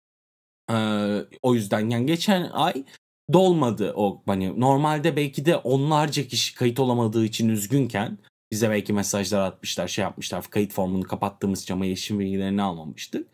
Ee, o yüzden yani geçen ay dolmadı o hani normalde belki de onlarca kişi kayıt olamadığı için üzgünken bize belki mesajlar atmışlar şey yapmışlar kayıt formunu kapattığımız için ama erişim bilgilerini almamıştık.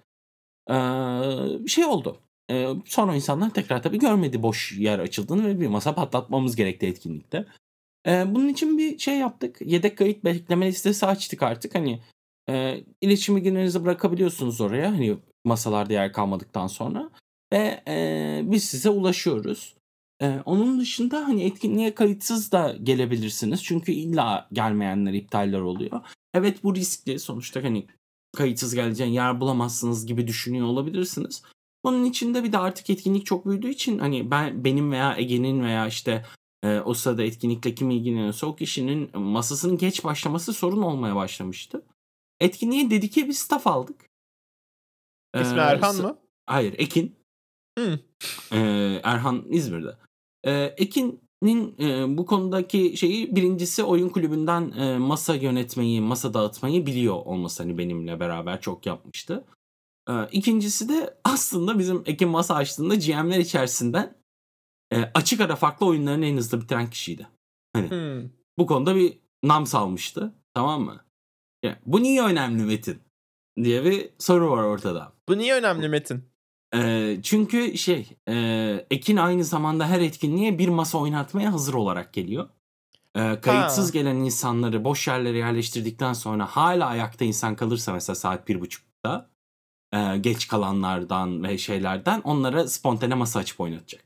Ee, şey oldu. Ee, sonra insanlar tekrar tabii görmedi boş yer açıldığını ve bir masa patlatmamız gerekti etkinlikte. Ee, bunun için bir şey yaptık. Yedek kayıt bekleme listesi açtık artık. Hani e, iletişim bilgilerinizi bırakabiliyorsunuz oraya. Hani masalarda yer kalmadıktan sonra. Ve e, biz size ulaşıyoruz. E, onun dışında hani etkinliğe kayıtsız da gelebilirsiniz. Çünkü illa gelmeyenler iptaller oluyor. Evet bu riskli. Sonuçta hani kayıtsız geleceğin yer bulamazsınız gibi düşünüyor olabilirsiniz. Onun içinde bir de artık etkinlik çok büyüdüğü için hani ben benim veya Ege'nin veya işte e, o sırada etkinlikle kim ilgileniyorsa o kişinin masasının geç başlaması sorun olmaya başlamıştı. Etkinliğe dedike bir staff aldık. İsmi Ee, Erhan s- mı? hayır Ekin. Hı. Ee, Erhan İzmir'de. Ee, Ekin'in e, bu konudaki şeyi birincisi oyun kulübünden e, masa yönetmeyi, masa dağıtmayı biliyor olması hani benimle beraber çok yapmıştı. Ee, ikincisi de aslında bizim Ekin masa açtığında G M'ler içerisinden e, açık ara farklı oyunlarını en hızlı bitiren kişiydi. Hani Hı. bu konuda bir nam salmıştı. Tamam mı? Ya, bu niye önemli Metin? Diye bir soru var ortada. Bu niye önemli Metin? Ee, çünkü şey e, Ekin aynı zamanda her etkinliğe bir masa oynatmaya hazır olarak geliyor. Ee, kayıtsız Ha. gelen insanları boş yerlere yerleştirdikten sonra hala ayakta insan kalırsa mesela saat bir buçukta e, geç kalanlardan ve şeylerden onlara spontane masa açıp oynatacak.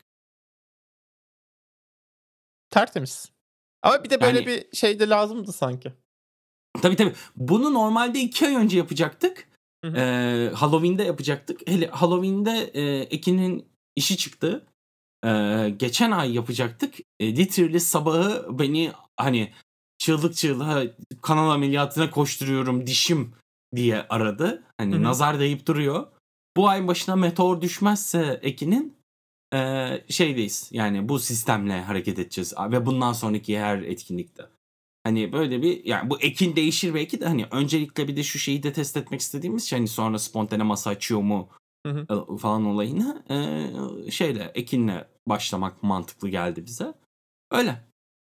Tertemiz. Ama bir de böyle Yani bir şey de lazımdı sanki. tabii tabii bunu normalde iki ay önce yapacaktık. Hı hı. Ee, Halloween'de yapacaktık. Hele Halloween'de e, Ekin'in işi çıktı. Ee, geçen ay yapacaktık. E, literally sabahı beni hani çığlık çığlığa kanal ameliyatına koşturuyorum dişim diye aradı. Hı Hani hı. nazar değip duruyor. Bu ay başına meteor düşmezse Ekin'in e, şeydeyiz. Yani bu sistemle hareket edeceğiz. Ve bundan sonraki her etkinlikte. Hani böyle bir yani bu Ekin değişir belki de hani öncelikle bir de şu şeyi de test etmek istediğimiz için hani sonra spontane masa açıyor mu Hı hı. e, falan olayını e, şeyle Ekin'le başlamak mantıklı geldi bize. Öyle.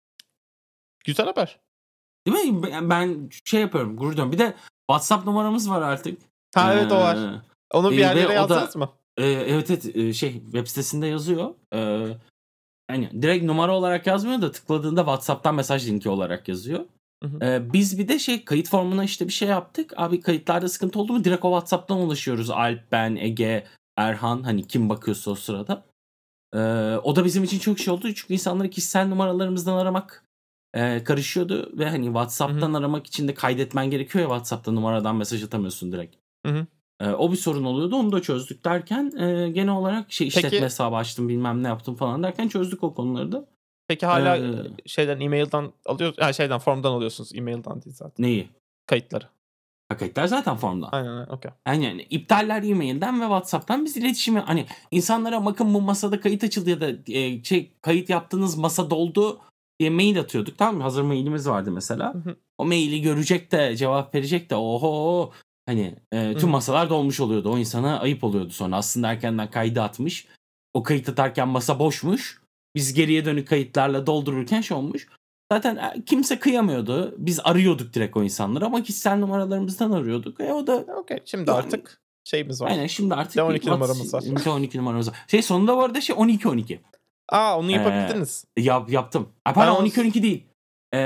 Güzel haber. Değil mi? Ben, ben şey yapıyorum gurur duyuyorum. Bir de WhatsApp numaramız var artık. Ha evet o var. Ee, Onu bir e, ve yerlere o yazdınız da mı? e, evet evet e, şey web sitesinde yazıyor. Ee, hani direkt numara olarak yazmıyor da tıkladığında WhatsApp'tan mesaj linki olarak yazıyor. Hı hı. Ee, biz bir de şey kayıt formuna işte bir şey yaptık. Abi kayıtlarda sıkıntı oldu mu direkt o WhatsApp'tan ulaşıyoruz. Alp, ben, Ege, Erhan hani kim bakıyorsa o sırada. Ee, o da bizim için çok şey oldu. Çünkü insanları kişisel numaralarımızdan aramak e, karışıyordu. Ve hani Hı hı. WhatsApp'tan aramak için de kaydetmen gerekiyor ya WhatsApp'ta numaradan mesaj atamıyorsun direkt. Hı hı. Ee, o bir sorun oluyordu. Onu da çözdük derken e, genel olarak şey işletme Peki hesabı açtım bilmem ne yaptım falan derken çözdük o konuları da. peki Ee, hala şeyden e-mail'dan alıyor ha şeyden formdan alıyorsunuz. E-mail'dan değil zaten. neyi? Kayıtları. Ha, kayıtlar zaten formda. Aynen aynen. Okey. Yani, yani iptaller e-mail'den ve WhatsApp'tan biz iletişimi hani insanlara bakın bu masada kayıt açıldı ya da e, şey kayıt yaptığınız masa doldu diye mail atıyorduk tamam mı? Hazır mailimiz vardı mesela. Hı hı. O maili görecek de cevap verecek de oho hani e, Hı tüm hı. masalar dolmuş oluyordu. O insana ayıp oluyordu sonra. Aslında erkenden kaydı atmış. O kayıt atarken masa boşmuş. Biz geriye dönük kayıtlarla doldururken şey olmuş. Zaten e, kimse kıyamıyordu. Biz arıyorduk direkt o insanları ama kişisel numaralarımızdan arıyorduk. E o da Okey. Şimdi yani, artık şeyimiz aynen var. şimdi Bir de artık bir on iki numaramız var. WhatsApp on iki numaramız var. Şey sonunda bu arada şey on iki on iki. A! Onu Ee, yapabildiniz. yap, yaptım. Ha, Ben pardon onu on iki on s iki değil. Ee,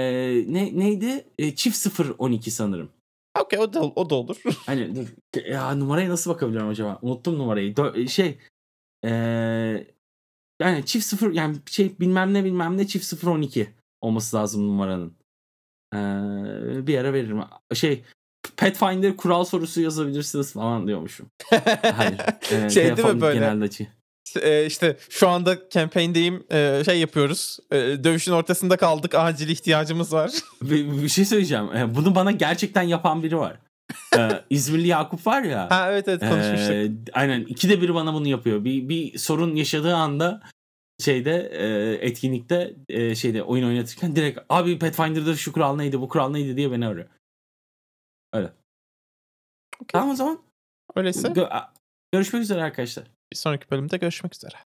ne neydi? Ee, çift sıfır on iki sanırım. Okay, o da o da olur. Hani dur. Ya numaraya nasıl bakabilirim acaba? Unuttum numarayı. Dö- şey Ee, yani çift sıfır yani şey bilmem ne bilmem ne çift sıfır on iki olması lazım numaranın. Ee, bir ara veririm. Şey Pathfinder kural sorusu yazabilirsiniz falan diyormuşum. Hayır. E, Şey değil mi böyle? Genelde açı. E, işte şu anda campaign'deyim, e, şey yapıyoruz. E, dövüşün ortasında kaldık. Acil ihtiyacımız var. Bir, bir şey söyleyeceğim. E, bunu bana gerçekten yapan biri var. Ee, İzmirli Yakup var ya. Ha evet evet konuşmuştuk. E, aynen ikide biri bana bunu yapıyor. Bir bir sorun yaşadığı anda şeyde e, etkinlikte e, şeyde oyun oynatırken direkt abi Pathfinder'da şu kural neydi bu kural neydi diye beni arıyor. Öyle. Okay. Tamam o zaman. Öyleyse. Gö- görüşmek üzere arkadaşlar. Bir sonraki bölümde görüşmek üzere.